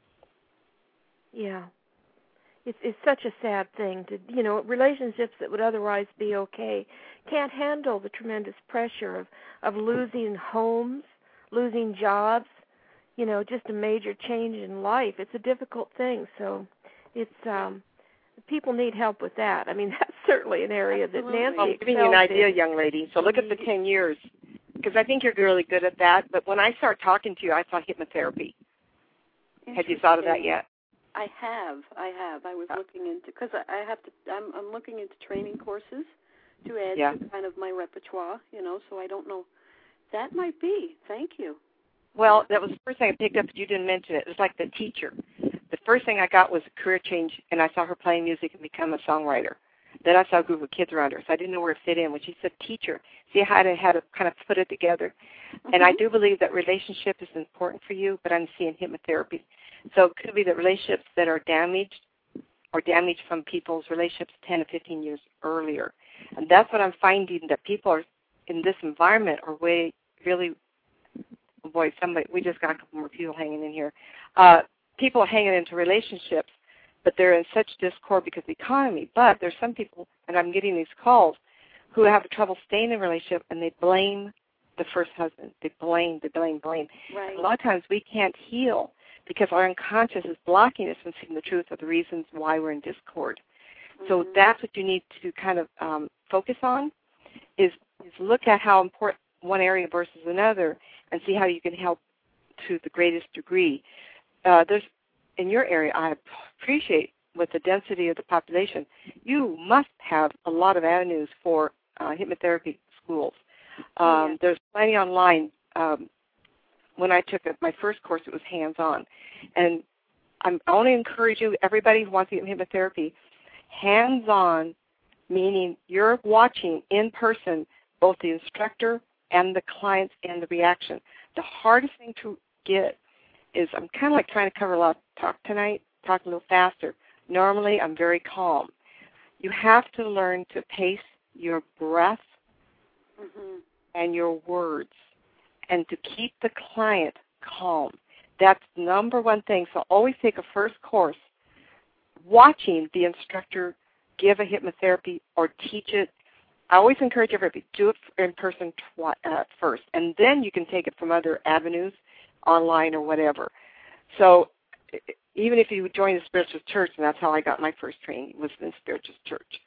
Speaker 4: Yeah. It's it's such a sad thing to, you know, relationships that would otherwise be okay can't handle the tremendous pressure of, of losing homes, losing jobs, you know, just a major change in life. It's a difficult thing. So it's, um, people need help with that. I mean, that's certainly an area
Speaker 8: Absolutely.
Speaker 4: that Nancy
Speaker 3: I'm giving you an idea,
Speaker 4: in.
Speaker 3: young lady. So look at the ten years, because I think you're really good at that. But when I start talking to you, I saw hypnotherapy. Had you thought of that yet?
Speaker 8: I have. I have. I was
Speaker 3: oh.
Speaker 8: looking into, because I, I have to, I'm, I'm looking into training courses to add
Speaker 3: yeah.
Speaker 8: to kind of my repertoire, you know, so I don't know. That might be. Thank you.
Speaker 3: Well, that was the first thing I picked up, but you didn't mention it. It was like the teacher. The first thing I got was a career change, and I saw her playing music and become a songwriter. Then I saw a group of kids around her, so I didn't know where it fit in. When she said teacher, see how I had to kind of put it together. Mm-hmm. And I do believe that relationship is important for you, but I'm seeing hypnotherapy. So it could be that relationships that are damaged or damaged from people's relationships ten to fifteen years earlier. And that's what I'm finding, that people are in this environment are way really, oh boy, somebody, we just got a couple more people hanging in here. Uh, people are hanging into relationships, but they're in such discord because of the economy. But there's some people, and I'm getting these calls, who have trouble staying in a relationship, and they blame the first husband. They blame, they blame, blame.
Speaker 8: Right.
Speaker 3: A lot of times we can't heal because our unconscious is blocking us from seeing the truth of the reasons why we're in discord. Mm-hmm. So that's what you need to kind of um, focus on, is, is look at how important one area versus another and see how you can help to the greatest degree. Uh, there's in your area, I appreciate with the density of the population, you must have a lot of avenues for uh, hypnotherapy schools. Um,
Speaker 8: yeah.
Speaker 3: There's plenty online. Um, when I took it, my first course, it was hands-on. And I'm, I only encourage you, everybody who wants to get hypnotherapy, hands-on, meaning you're watching in person both the instructor and the clients and the reaction. The hardest thing to get is, I'm kind of like trying to cover a lot of talk tonight, talk a little faster. Normally, I'm very calm. You have to learn to pace your breath mm-hmm. and your words and to keep the client calm. That's number one thing. So always take a first course watching the instructor give a hypnotherapy or teach it. I always encourage everybody to do it in person twi- uh, first, and then you can take it from other avenues, online or whatever. So even if you join a spiritual church, and that's how I got my first training, was in a spiritual church.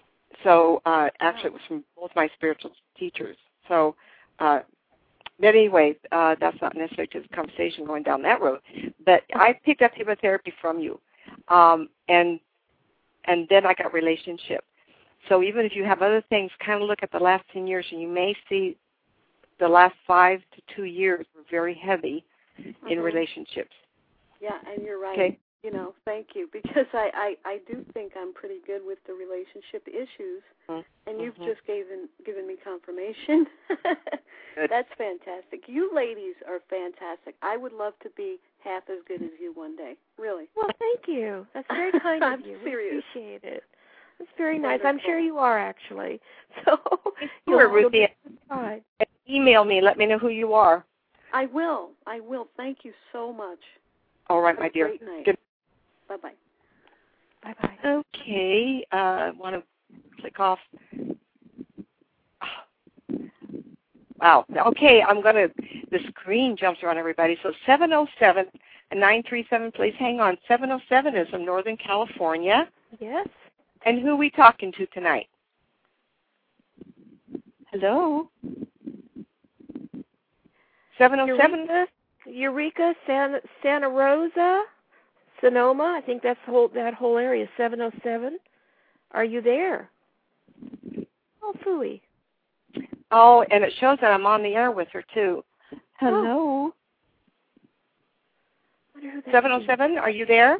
Speaker 3: So uh, actually it was from both my spiritual teachers. So uh, but anyway, uh, that's not necessarily just a conversation going down that road. But I picked up hypnotherapy from you, um, and and then I got relationship. So even if you have other things, kind of look at the last ten years, and you may see the last five to two years were very heavy mm-hmm. in relationships.
Speaker 8: Yeah, and you're right.
Speaker 3: Okay.
Speaker 8: You know, thank you, because I, I, I do think I'm pretty good with the relationship issues, mm-hmm. and you've just given given me confirmation. That's fantastic. You ladies are fantastic. I would love to be half as good as you one day, really.
Speaker 4: Well, thank you. That's very kind of you.
Speaker 8: Serious.
Speaker 4: We appreciate it. It's very nice. I'm sure you are, actually. So
Speaker 3: you'll, Ruthie.
Speaker 4: You'll
Speaker 3: email me. Let me know who you are.
Speaker 8: I will. I will. Thank you so much.
Speaker 3: All right,
Speaker 8: Have
Speaker 3: my
Speaker 8: a
Speaker 3: dear.
Speaker 8: Great night.
Speaker 3: Good.
Speaker 8: Bye-bye.
Speaker 4: Bye-bye.
Speaker 3: Okay. I uh, want to click off. Wow. Okay, I'm going to, the screen jumps around everybody. So seven oh seven and nine three seven, please hang on. seven oh seven is from Northern California.
Speaker 4: Yes.
Speaker 3: And who are we talking to tonight? Hello? seven oh seven?
Speaker 4: Eureka, Eureka Santa, Santa Rosa, Sonoma. I think that's whole, that whole area, seven oh seven. Are you there? Oh, phooey.
Speaker 3: Oh, and it shows that I'm on the air with her, too. Hello?
Speaker 4: Oh.
Speaker 3: seven oh seven, are you there?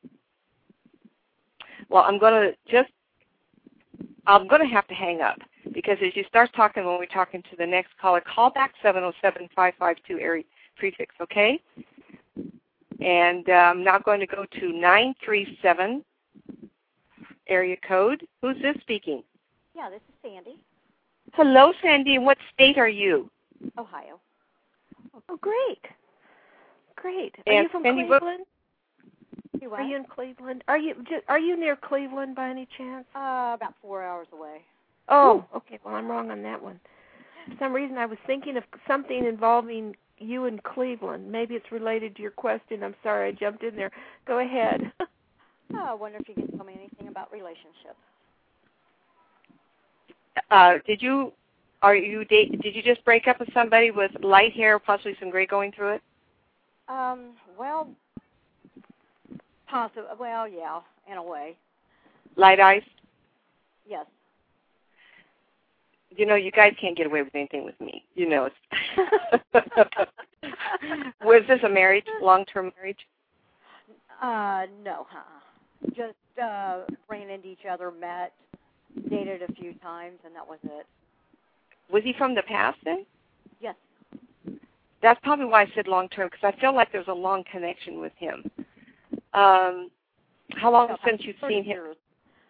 Speaker 3: Well, I'm going to just, I'm going to have to hang up, because as you start talking, when we're talking to the next caller, call back seven oh seven, five five two area prefix, okay? And uh, I'm now going to go to nine three seven area code. Who's this speaking?
Speaker 9: Yeah, this is Sandy.
Speaker 3: Hello, Sandy. In what state are you?
Speaker 9: Ohio.
Speaker 4: Oh, great. Great. Are
Speaker 3: And
Speaker 4: you from
Speaker 3: Sandy,
Speaker 4: Cleveland?
Speaker 9: You what?
Speaker 4: Are you in Cleveland? Are you are you near Cleveland by any chance?
Speaker 9: Uh, about four hours away.
Speaker 4: Oh, okay. Well, I'm wrong on that one. For some reason, I was thinking of something involving you in Cleveland. Maybe it's related to your question. I'm sorry, I jumped in there. Go ahead.
Speaker 9: Oh, I wonder if you can tell me anything about relationships.
Speaker 3: Uh, did you are you date, did you just break up with somebody with light hair, possibly some gray going through it?
Speaker 9: Um, well, possibly. Well, yeah, in a way.
Speaker 3: Light eyes?
Speaker 9: Yes.
Speaker 3: You know, you guys can't get away with anything with me. You know it. Was this a marriage, long-term marriage?
Speaker 9: Uh, no, huh? Just uh, ran into each other, met, dated a few times, and that was it.
Speaker 3: Was he from the past then?
Speaker 9: Yes.
Speaker 3: That's probably why I said long-term, because I feel like there's a long connection with him. Um, how long
Speaker 9: No,
Speaker 3: since you've seen him?
Speaker 9: Years.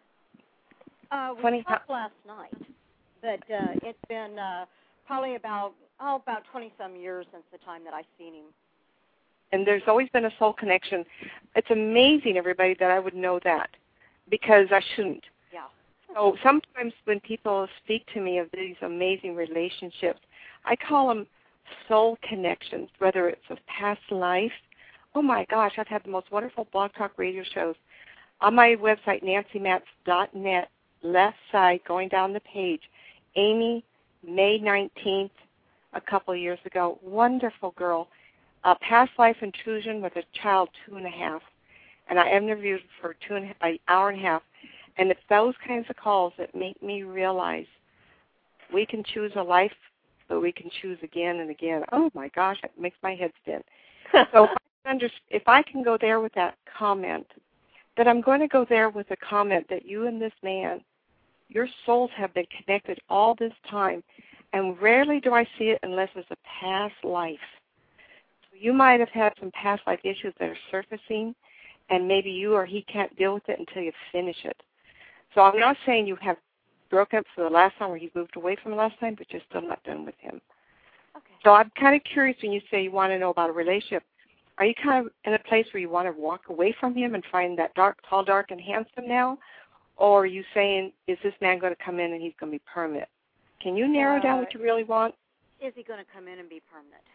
Speaker 9: Uh, we
Speaker 3: twenty
Speaker 9: talked last night, but uh, it's been uh, probably about oh about twenty some years since the time that I've seen him.
Speaker 3: And there's always been a soul connection. It's amazing, everybody, that I would know that, because I shouldn't.
Speaker 9: Yeah.
Speaker 3: So sometimes when people speak to me of these amazing relationships, I call them soul connections, whether it's a past life. Oh, my gosh, I've had the most wonderful blog talk radio shows. On my website, nancy matz dot net, left side, going down the page, Amy, May nineteenth, a couple of years ago, wonderful girl, a past life intrusion with a child two and a half, and I interviewed for two and a, an hour and a half, and it's those kinds of calls that make me realize we can choose a life, but we can choose again and again. Oh, my gosh, it makes my head spin. So if I, under, if I can go there with that comment, that I'm going to go there with a comment that you and this man, your souls have been connected all this time, and rarely do I see it unless it's a past life. So you might have had some past life issues that are surfacing, and maybe you or he can't deal with it until you finish it. So I'm not saying you have broken up for the last time or he's moved away from the last time, but you're still not done with him.
Speaker 9: Okay.
Speaker 3: So I'm kind of curious when you say you want to know about a relationship. Are you kind of in a place where you want to walk away from him and find that dark, tall, dark, and handsome now? Or are you saying, is this man going to come in and he's going to be permanent? Can you narrow
Speaker 9: Uh,
Speaker 3: down what you really want?
Speaker 9: Is he going to come in and be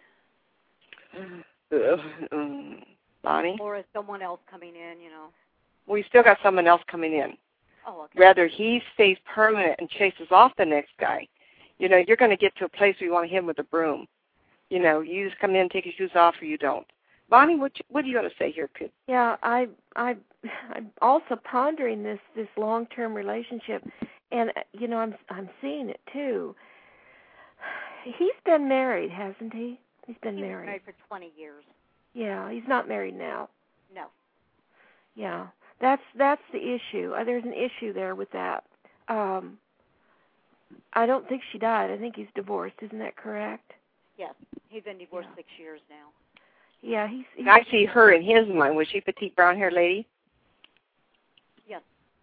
Speaker 9: permanent?
Speaker 3: Bonnie?
Speaker 9: Or is someone else coming in, you know?
Speaker 3: Well, you still got someone else coming in.
Speaker 9: Oh, okay.
Speaker 3: Rather, he stays permanent and chases off the next guy. You know, you're going to get to a place where you want to hit him with a broom. You know, you just come in, take your shoes off, or you don't. Bonnie, what you, what do you got to say here, kid?
Speaker 4: Yeah, I I I'm also pondering this this long-term relationship, and you know I'm I'm seeing it too. He's been married, hasn't he? He's been
Speaker 9: he was
Speaker 4: married.
Speaker 9: married for twenty years.
Speaker 4: Yeah, he's not married now.
Speaker 9: No.
Speaker 4: Yeah, that's that's the issue. Uh, there's an issue there with that. Um, I don't think she died. I think he's divorced. Isn't that correct?
Speaker 9: Yes, he's been divorced
Speaker 4: Yeah.
Speaker 9: six years now.
Speaker 4: Yeah, he's, he's.
Speaker 3: I see her in his mind. Was she a petite brown-haired lady?
Speaker 9: Yes.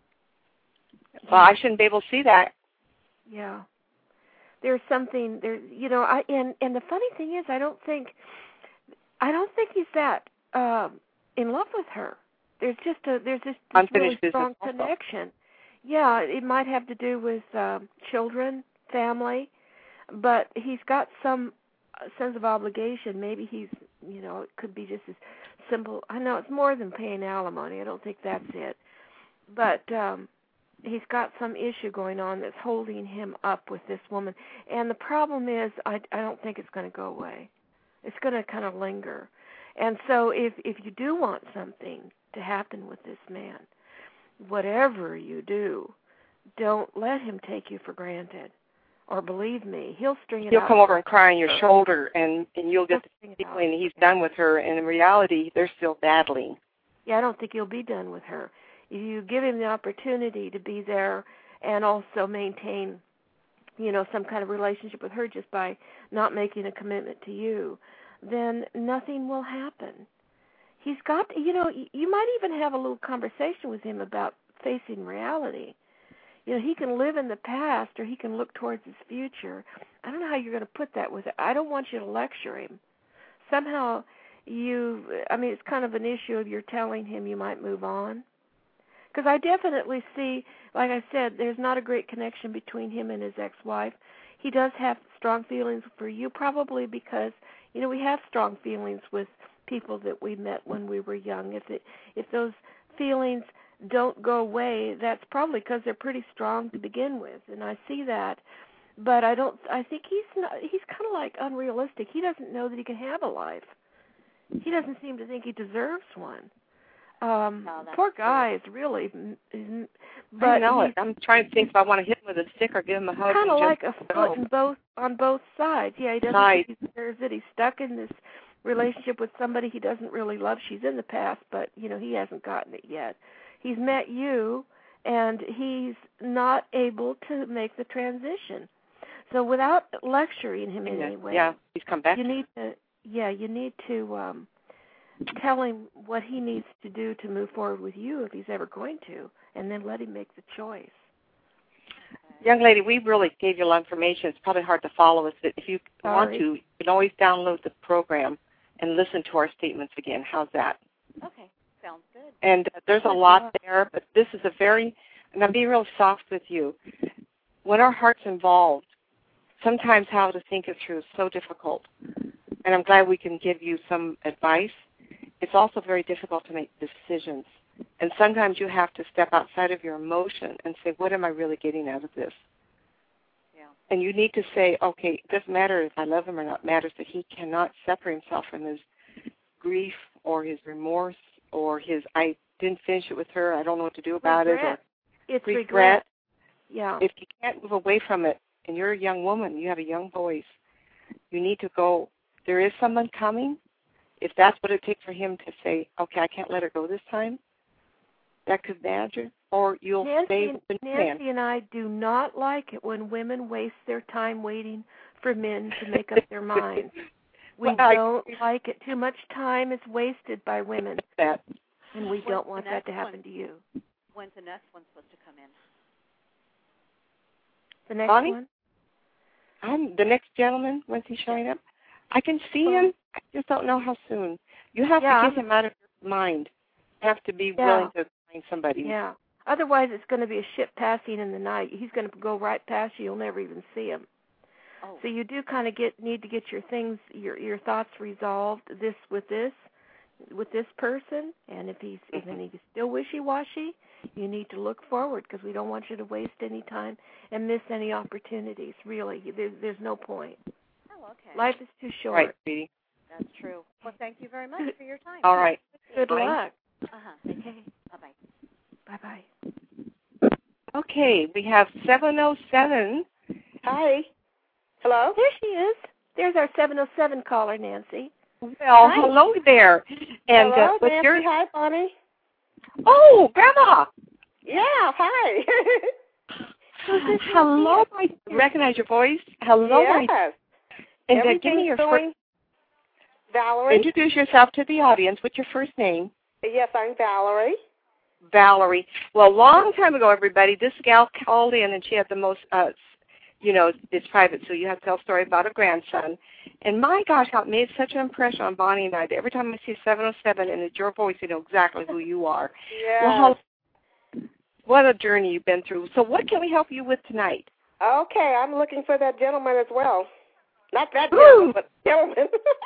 Speaker 3: Well, I shouldn't be able to see that.
Speaker 4: Yeah. There's something there, you know. I and and the funny thing is, I don't think, I don't think he's that um, in love with her. There's just a there's this, this really strong connection. Yeah, it might have to do with um, children, family, but he's got some sense of obligation. Maybe he's, you know, it could be just as simple. I know it's more than paying alimony. I don't think that's it. But um, he's got some issue going on that's holding him up with this woman. And the problem is, I, I don't think it's going to go away. It's going to kind of linger. And so if, if you do want something to happen with this man, whatever you do, don't let him take you for granted. Or believe me, he'll string it
Speaker 3: he'll
Speaker 4: out.
Speaker 3: He'll come over and cry on your shoulder, and, and you'll get
Speaker 4: He'll
Speaker 3: the feeling he's done with her, and in reality, they're still battling.
Speaker 4: Yeah, I don't think he'll be done with her. If you give him the opportunity to be there and also maintain, you know, some kind of relationship with her just by not making a commitment to you, then nothing will happen. he's got, you know, you might even have a little conversation with him about facing reality. You know, he can live in the past or he can look towards his future. I don't know how you're going to put that with it. I don't want you to lecture him. Somehow you, I mean, it's kind of an issue of you're telling him you might move on. Because I definitely see, like I said, there's not a great connection between him and his ex-wife. He does have strong feelings for you, probably because, you know, we have strong feelings with people that we met when we were young. If it, if those feelings don't go away, that's probably because they're pretty strong to begin with, and I see that. But I don't. I think he's not. He's kind of like unrealistic. He doesn't know that he can have a life. He doesn't seem to think he deserves one. Um,
Speaker 9: no,
Speaker 4: poor guy is really. But I
Speaker 3: know it. I'm trying to think if I want to hit him with a stick or give him a hug.
Speaker 4: Kind of like a foot in both on both sides. Yeah, he doesn't
Speaker 3: Side.
Speaker 4: think he deserves it. He's stuck in this relationship with somebody he doesn't really love. She's in the past, but you know he hasn't gotten it yet. He's met you, and he's not able to make the transition. So without lecturing him in
Speaker 3: yeah,
Speaker 4: any way,
Speaker 3: yeah, he's come back.
Speaker 4: You need to, yeah, you need to um, tell him what he needs to do to move forward with you if he's ever going to, and then let him make the choice.
Speaker 3: Young lady, we really gave you a lot of information. It's probably hard to follow us, but if you
Speaker 4: Sorry.
Speaker 3: want to, you can always download the program and listen to our statements again. How's that?
Speaker 9: Okay. Sounds good.
Speaker 3: And uh, there's a lot there, but this is a very, and I'm being real soft with you. When our heart's involved, sometimes how to think it through is so difficult. And I'm glad we can give you some advice. It's also very difficult to make decisions. And sometimes you have to step outside of your emotion and say, what am I really getting out of this?
Speaker 9: Yeah.
Speaker 3: And you need to say, okay, it doesn't matter if I love him or not. It matters that he cannot separate himself from his grief or his remorse or his, I didn't finish it with her, I don't know what to do about
Speaker 4: regret.
Speaker 3: it. Or
Speaker 4: it's regret.
Speaker 3: regret.
Speaker 4: Yeah.
Speaker 3: If you can't move away from it, and you're a young woman, you have a young voice, you need to go, there is someone coming. If that's what it takes for him to say, okay, I can't let her go this time, that could matter. Or you'll
Speaker 4: Nancy,
Speaker 3: stay with the
Speaker 4: Nancy
Speaker 3: man.
Speaker 4: and I do not like it when women waste their time waiting for men to make up their minds. We
Speaker 3: well,
Speaker 4: don't I, like it. Too much time is wasted by women.
Speaker 3: That.
Speaker 4: And we
Speaker 9: When's
Speaker 4: don't want that to happen
Speaker 9: one?
Speaker 4: to you.
Speaker 9: When's the next one supposed to come in?
Speaker 4: The next
Speaker 3: Bonnie?
Speaker 4: one?
Speaker 3: I'm the next gentleman, when's he showing up? I can see
Speaker 4: well,
Speaker 3: him. I just don't know how soon. You have
Speaker 4: yeah,
Speaker 3: to get him out of your mind. You have to be
Speaker 4: yeah.
Speaker 3: willing to find somebody.
Speaker 4: Yeah. Otherwise, it's going to be a ship passing in the night. He's going to go right past you. You'll never even see him.
Speaker 9: Oh.
Speaker 4: So you do kind of get need to get your things, your your thoughts resolved. This with this, with this person, and if he's mm-hmm. if he's still wishy-washy, you need to look forward because we don't want you to waste any time and miss any opportunities. Really, there's there's no point.
Speaker 9: Oh, okay.
Speaker 4: Life is too short.
Speaker 3: Right, sweetie.
Speaker 9: That's true. Well, thank you very much for your time.
Speaker 3: All right.
Speaker 4: Good
Speaker 3: Bye.
Speaker 4: luck.
Speaker 9: Uh-huh. Okay. Bye-bye.
Speaker 4: Bye-bye.
Speaker 3: Okay, we have seven oh seven.
Speaker 10: Hi. Hello?
Speaker 4: There she is. There's our seven oh seven caller, Nancy.
Speaker 3: Well,
Speaker 10: Hi.
Speaker 3: hello there. And
Speaker 10: Hello,
Speaker 3: uh, what's
Speaker 10: Nancy.
Speaker 3: your...
Speaker 10: Hi, Bonnie.
Speaker 3: Oh, Grandma.
Speaker 10: Yeah, hi.
Speaker 3: Hello, my... Recognize your voice. Hello,
Speaker 10: yes.
Speaker 3: my... And uh, give me your
Speaker 10: going...
Speaker 3: first...
Speaker 10: Valerie.
Speaker 3: Introduce yourself to the audience. What's your first name?
Speaker 10: Yes, I'm Valerie.
Speaker 3: Valerie. Well, a long time ago, everybody, this gal called in, and she had the most, uh, you know, it's private, so you have to tell a story about a grandson. And my gosh, how it made such an impression on Bonnie and I. Every time I see seven oh seven and it's your voice, you know exactly who you are.
Speaker 10: Yeah.
Speaker 3: Well, what a journey you've been through. So what can we help you with tonight?
Speaker 10: Okay, I'm looking for that gentleman as well. Not that
Speaker 3: Ooh.
Speaker 10: gentleman, but gentleman.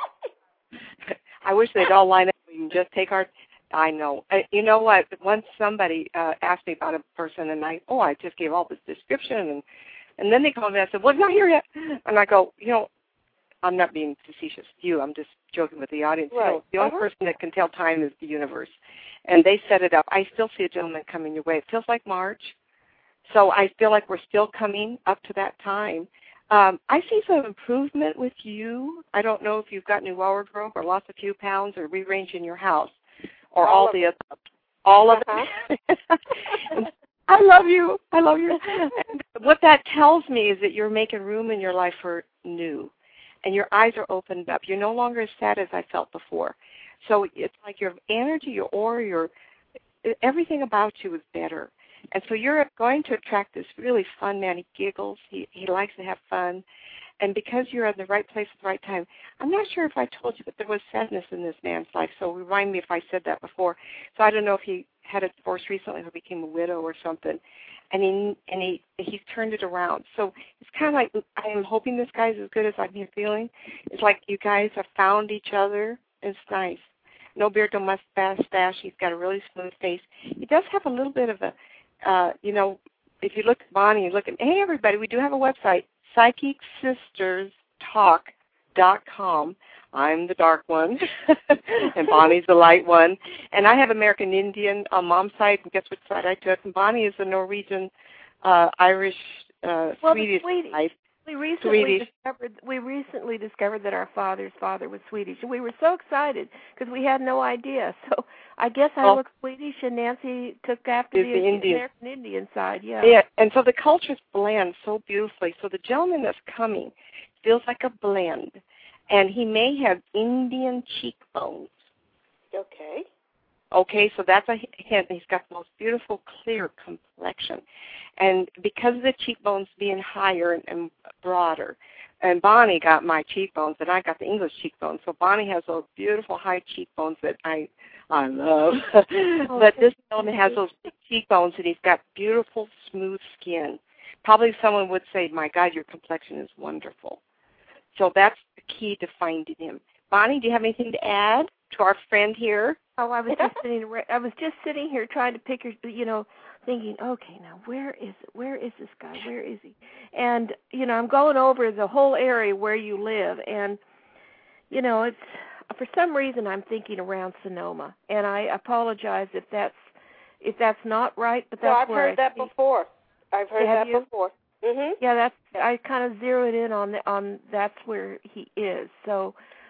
Speaker 3: I wish they'd all line up and just take our... I know. Uh, you know what? Once somebody uh, asked me about a person, and I, oh, I just gave all this description, and and then they called me and I said, well, it's not here yet. And I go, you know, I'm not being facetious with you. I'm just joking with the audience.
Speaker 10: Right.
Speaker 3: You know, the only
Speaker 10: uh-huh.
Speaker 3: person that can tell time is the universe. And they set it up. I still see a gentleman coming your way. It feels like March. So I feel like we're still coming up to that time. Um, I see some improvement with you. I don't know if you've got new wardrobe or lost a few pounds or rearranging your house. Or all, all the other, all of
Speaker 10: uh-huh.
Speaker 3: it. I love you. I love you. And what that tells me is that you're making room in your life for new, and your eyes are opened up. You're no longer as sad as I felt before. So it's like your energy, your aura, your everything about you is better. And so you're going to attract this really fun man. He giggles. He he likes to have fun. And because you're in the right place at the right time, I'm not sure if I told you, but there was sadness in this man's life. So remind me if I said that before. So I don't know if he had a divorce recently or became a widow or something. And he and he he's turned it around. So it's kind of like I am hoping this guy's as good as I'm feeling. It's like you guys have found each other. It's nice. No beard, no mustache. He's got a really smooth face. He does have a little bit of a, uh, you know, if you look at Bonnie, you look at, hey, everybody, we do have a website, psychic sisters talk dot com. I'm the dark one, and Bonnie's the light one. And I have American Indian on Mom's side, and guess which side I took? And Bonnie is the Norwegian, uh, Irish, uh,
Speaker 4: well,
Speaker 3: Swedish side.
Speaker 4: We recently
Speaker 3: Swedish.
Speaker 4: discovered we recently discovered that our father's father was Swedish, and we were so excited because we had no idea. So I guess I
Speaker 3: well,
Speaker 4: look Swedish, and Nancy took after the,
Speaker 3: the Indian.
Speaker 4: American Indian side. Yeah.
Speaker 3: Yeah, and so the cultures blend so beautifully. So the gentleman that's coming feels like a blend, and he may have Indian cheekbones.
Speaker 10: Okay.
Speaker 3: Okay, so that's a hint. He's got the most beautiful, clear complexion. And because of the cheekbones being higher and, and broader, and Bonnie got my cheekbones, and I got the English cheekbones. So Bonnie has those beautiful high cheekbones that I I love.
Speaker 4: Oh,
Speaker 3: but this gentleman has those big cheekbones, and he's got beautiful, smooth skin. Probably someone would say, my God, your complexion is wonderful. So that's the key to finding him. Bonnie, do you have anything to add to our friend here?
Speaker 4: Oh, I was just sitting. I was just sitting here trying to pick, you know, thinking, okay, now where is it? Where is this guy? Where is he? And you know, I'm going over the whole area where you live, and you know, it's for some reason I'm thinking around Sonoma, and I apologize if that's if that's not right, but that's
Speaker 10: well, I've
Speaker 4: where
Speaker 10: heard
Speaker 4: I
Speaker 10: that
Speaker 4: think,
Speaker 10: before. I've heard
Speaker 4: have
Speaker 10: that
Speaker 4: you?
Speaker 10: before. Mhm.
Speaker 4: Yeah, that's I kind of zeroed in on the, on that's where he is. So,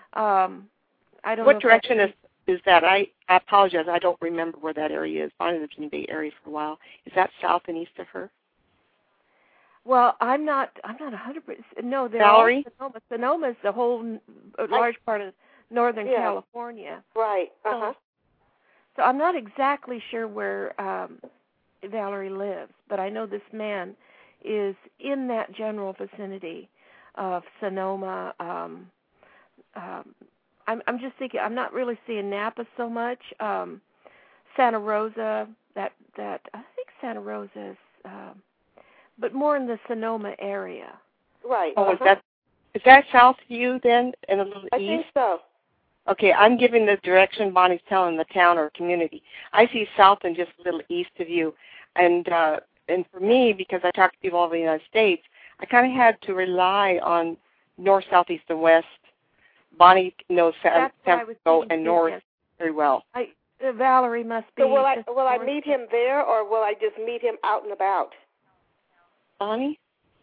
Speaker 4: um, I don't.
Speaker 3: What
Speaker 4: know
Speaker 3: direction
Speaker 4: if
Speaker 3: is is that? I, I apologize. I don't remember where that area is. Bonnie lived in the Bay Area for a while. Is that south and east of her?
Speaker 4: Well, I'm not. I'm not a hundred percent. No, they're
Speaker 3: Valerie?
Speaker 4: all Sonoma. Sonoma is the whole a large part of Northern
Speaker 10: Yeah.
Speaker 4: California.
Speaker 10: Right. Uh huh.
Speaker 4: So, so I'm not exactly sure where um, Valerie lives, but I know this man is in that general vicinity of Sonoma. Um, um, I'm, I'm just thinking. I'm not really seeing Napa so much. Um, Santa Rosa. That that I think Santa Rosa is. Um, but more in the Sonoma area.
Speaker 10: Right.
Speaker 3: Oh,
Speaker 10: uh-huh.
Speaker 3: is that is that south of you then, and a little
Speaker 10: I
Speaker 3: east?
Speaker 10: think so.
Speaker 3: Okay, I'm giving the direction Bonnie's telling the town or community. I see south and just a little east of you, and uh, and for me, because I talk to people all over the United States, I kind of had to rely on north, south, east, and west. Bonnie knows San Francisco and north
Speaker 4: yes.
Speaker 3: very well.
Speaker 4: I, uh, Valerie must be.
Speaker 10: So will I
Speaker 4: just
Speaker 10: will I
Speaker 4: north
Speaker 10: meet
Speaker 4: of-
Speaker 10: him there, or will I just meet him out and about?
Speaker 3: Bonnie,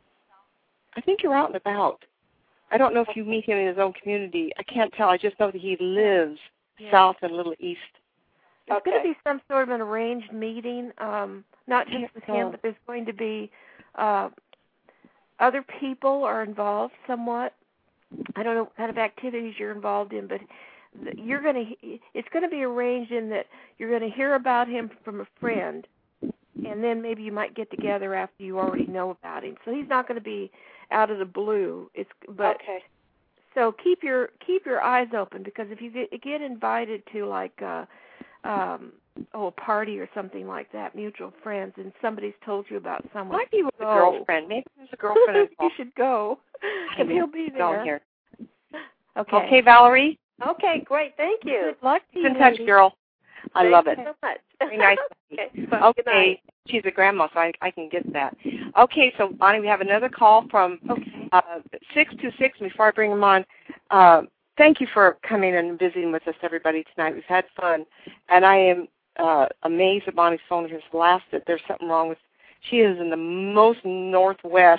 Speaker 3: I think you're out and about. I don't know if you meet him in his own community. I can't tell. I just know that he lives
Speaker 4: Yeah.
Speaker 3: south and a little east.
Speaker 4: It's
Speaker 10: Okay.
Speaker 4: going to be some sort of an arranged meeting, um, not just with him, but there's going to be uh, other people are involved somewhat. I don't know what kind of activities you're involved in, but you're going to. It's going to be arranged in that you're going to hear about him from a friend, and then maybe you might get together after you already know about him. So he's not going to be out of the blue. It's but
Speaker 10: Okay.
Speaker 4: so keep your keep your eyes open, because if you get get invited to like uh um oh a party or something like that, mutual friends, and somebody's told you about someone,
Speaker 3: Might be with a
Speaker 4: go.
Speaker 3: girlfriend. Maybe there's a girlfriend
Speaker 4: you
Speaker 3: involved.
Speaker 4: should go, and he'll be
Speaker 3: Go
Speaker 4: there.
Speaker 3: here.
Speaker 4: Okay.
Speaker 3: Okay, Valerie.
Speaker 10: Okay, great. Thank you.
Speaker 4: Good luck to
Speaker 3: Keep
Speaker 4: you.
Speaker 3: in touch,
Speaker 4: Mindy.
Speaker 3: girl. I
Speaker 10: Thank
Speaker 3: love
Speaker 10: you
Speaker 3: it.
Speaker 10: so much.
Speaker 3: Very nice.
Speaker 10: Okay. Well, good
Speaker 3: Okay,
Speaker 10: night.
Speaker 3: she's a grandma, so I, I can get that. Okay, so Bonnie, we have another call from
Speaker 4: Okay.
Speaker 3: uh, six two six. Before I bring them on, uh, thank you for coming and visiting with us, everybody, tonight. We've had fun, and I am uh, amazed that Bonnie's phone has lasted. There's something wrong with. She is in the most northwest,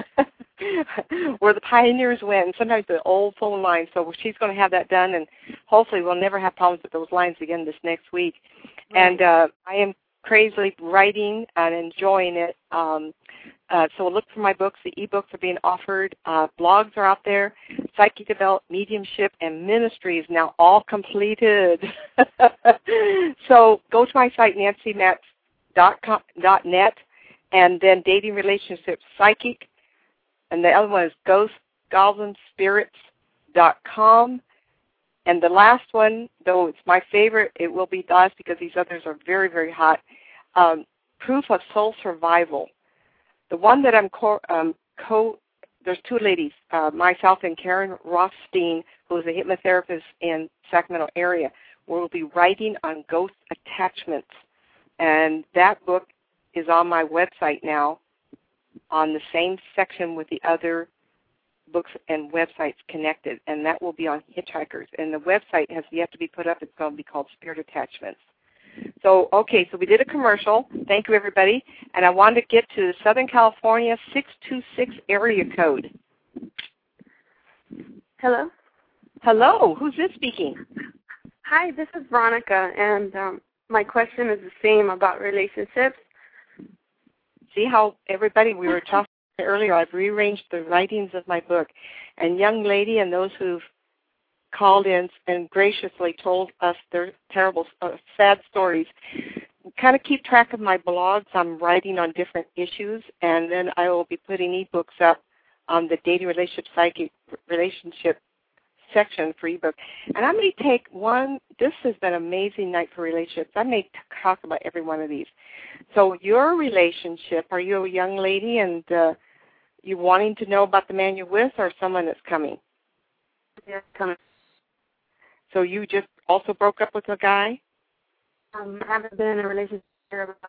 Speaker 3: where the pioneers went, and sometimes the old phone lines. So she's going to have that done, and hopefully we'll never have problems with those lines again this next week.
Speaker 4: Right.
Speaker 3: And uh, I am crazily writing and enjoying it. Um, uh, so look for my books. The e-books are being offered. Uh, blogs are out there. psychic development, mediumship, and ministry is now all completed. So go to my site, nancy matz dot net, and then dating, relationships, psychic, and the other one is ghost goblin spirits dot com. And the last one, though it's my favorite, it will be last because these others are very, very hot, um, Proof of Soul Survival. The one that I'm co, um, co there's two ladies, uh, myself and Karen Rothstein, who is a hypnotherapist in Sacramento area. We'll be writing on ghost attachments. And that book is on my website now on the same section with the other books and websites connected, and that will be on Hitchhikers. And the website has yet to be put up. It's going to be called Spirit Attachments. So, okay, so we did a commercial. Thank you, everybody. And I wanted to get to the Southern California six two six area code.
Speaker 10: Hello?
Speaker 3: Hello. Who's this speaking?
Speaker 10: Hi, this is Veronica, and um, my question is the same about relationships.
Speaker 3: See how everybody, we were talking earlier, I've rearranged the writings of my book. And young lady and those who've called in and graciously told us their terrible, uh, sad stories, kind of keep track of my blogs. I'm writing on different issues, and then I will be putting ebooks up on the dating, relationship, psychic relationship section for ebook. And I may take one, this has been an amazing night for relationships. I may talk about every one of these. So your relationship, are you a young lady and uh, you wanting to know about the man you're with or someone that's coming?
Speaker 10: Yeah, coming.
Speaker 3: So you just also broke up with a guy?
Speaker 10: Um, I haven't been in a relationship for about...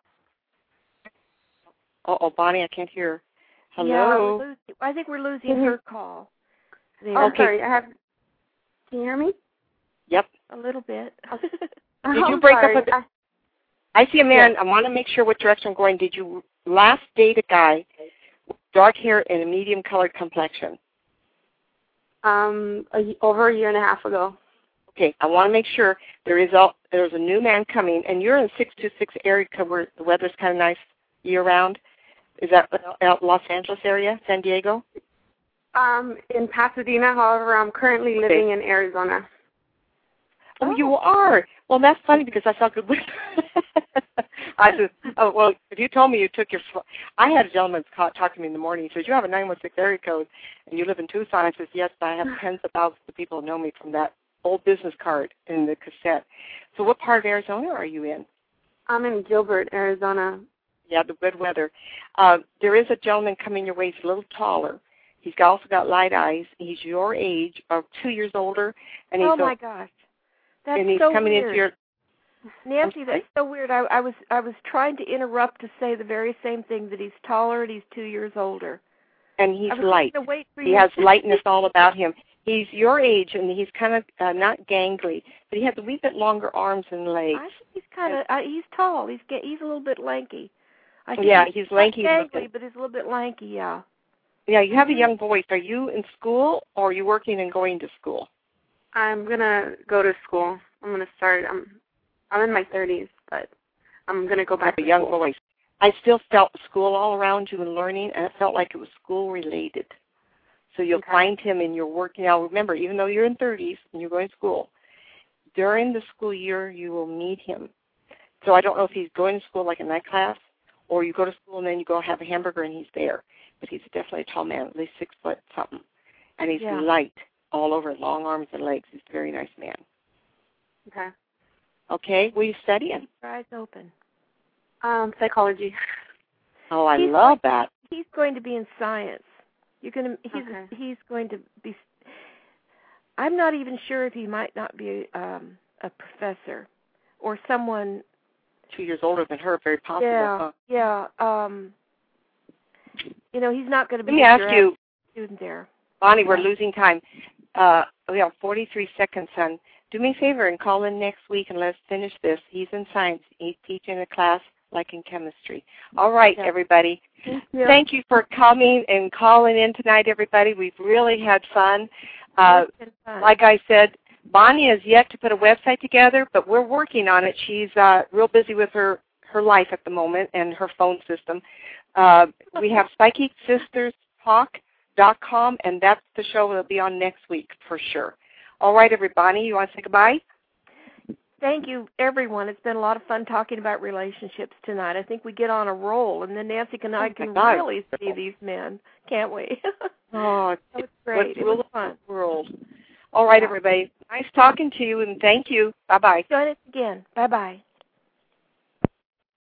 Speaker 3: Oh, Bonnie, I can't hear. Hello?
Speaker 4: Yeah, we're losing, I think we're losing mm-hmm. her call.
Speaker 10: There. Oh, okay. Sorry, I have... Can you hear me?
Speaker 3: Yep.
Speaker 4: A little bit.
Speaker 3: Did you break
Speaker 10: sorry.
Speaker 3: up with... I, I see a man. Yes. I want to make sure what direction I'm going. Did you last date a guy with dark hair and a medium-colored complexion?
Speaker 10: Um, a, over a year and a half ago.
Speaker 3: Okay, I want to make sure there is a, there's a new man coming, and you're in six two six area where the weather's kind of nice year-round. Is that Los Angeles area, San Diego?
Speaker 10: Um, in Pasadena, however, I'm currently living okay. in Arizona.
Speaker 3: Oh, oh, you are? Well, that's funny because I saw good weather. I said, oh, well, if you told me you took your, I had a gentleman talk to me in the morning. He says, you have a nine one six area code, and you live in Tucson. I says, yes, I have tens of thousands of people who know me from that old business card in the cassette. So what part of Arizona are you in?
Speaker 10: I'm in Gilbert, Arizona.
Speaker 3: Yeah, the good weather. Uh, there is a gentleman coming your way. He's a little taller. He's also got light eyes. He's your age, or two years older. And he's
Speaker 4: oh, my
Speaker 3: a,
Speaker 4: gosh. That's
Speaker 3: and he's
Speaker 4: so
Speaker 3: coming
Speaker 4: weird.
Speaker 3: into your...
Speaker 4: Nancy, that's so weird. I, I was I was trying to interrupt to say the very same thing, that he's taller and he's two years older.
Speaker 3: And he's
Speaker 4: I was
Speaker 3: light.
Speaker 4: To wait for
Speaker 3: he
Speaker 4: you.
Speaker 3: has lightness all about him. He's your age, and he's kind of uh, not gangly, but he has a wee bit longer arms and legs.
Speaker 4: I think he's kind of uh, he's tall. He's get, he's a little bit lanky. I think
Speaker 3: yeah,
Speaker 4: he's,
Speaker 3: he's lanky.
Speaker 4: Not gangly, but he's a little bit lanky. Yeah.
Speaker 3: Yeah, you have a young voice. Are you in school, or are you working and going to school?
Speaker 10: I'm gonna go to school. I'm gonna start. I'm I'm in my thirties, but I'm gonna go back.
Speaker 3: You have
Speaker 10: to
Speaker 3: a young
Speaker 10: school.
Speaker 3: voice. I still felt school all around you and learning, and it felt like it was school related. So you'll
Speaker 10: okay.
Speaker 3: find him in your work. Now, remember, even though you're in thirties and you're going to school, during the school year you will meet him. So I don't know if he's going to school like a night class, or you go to school and then you go have a hamburger and he's there. But he's definitely a tall man, at least six foot something. And he's
Speaker 4: yeah.
Speaker 3: light all over, long arms and legs. He's a very nice man.
Speaker 10: Okay.
Speaker 3: Okay, what are you studying?
Speaker 4: Keep your eyes open.
Speaker 10: Um, psychology.
Speaker 3: Oh, I
Speaker 4: he's
Speaker 3: love
Speaker 4: going,
Speaker 3: that.
Speaker 4: He's going to be in science. You're going to. He's
Speaker 10: okay.
Speaker 4: he's going to be. I'm not even sure if he might not be um, a professor or someone.
Speaker 3: Two years older than her, very possible.
Speaker 4: Yeah,
Speaker 3: huh?
Speaker 4: yeah. Um, you know, he's not going to be.
Speaker 3: Let me ask you,
Speaker 4: student there.
Speaker 3: Bonnie. We're losing time. Uh, we have forty-three seconds, son. Do me a favor and call in next week and let's finish this. He's in science. He's teaching a class like in chemistry. All right, yeah. everybody.
Speaker 10: Thank you.
Speaker 3: Thank you for coming and calling in tonight, everybody. We've really had fun. Uh,
Speaker 4: fun.
Speaker 3: Like I said, Bonnie has yet to put a website together, but we're working on it. She's uh, real busy with her, her life at the moment and her phone system. Uh, we have Psychic Sisters Talk dot com, and that's the show that will be on next week for sure. All right, everybody, you want to say goodbye?
Speaker 4: Thank you, everyone. It's been a lot of fun talking about relationships tonight. I think we get on a roll, and then Nancy and I
Speaker 3: oh
Speaker 4: can
Speaker 3: God.
Speaker 4: really see these men, can't we?
Speaker 3: Oh,
Speaker 4: it's great. It was fun.
Speaker 3: The world. All right, everybody. Nice talking to you, and thank you. Bye-bye.
Speaker 4: Join us again. Bye-bye.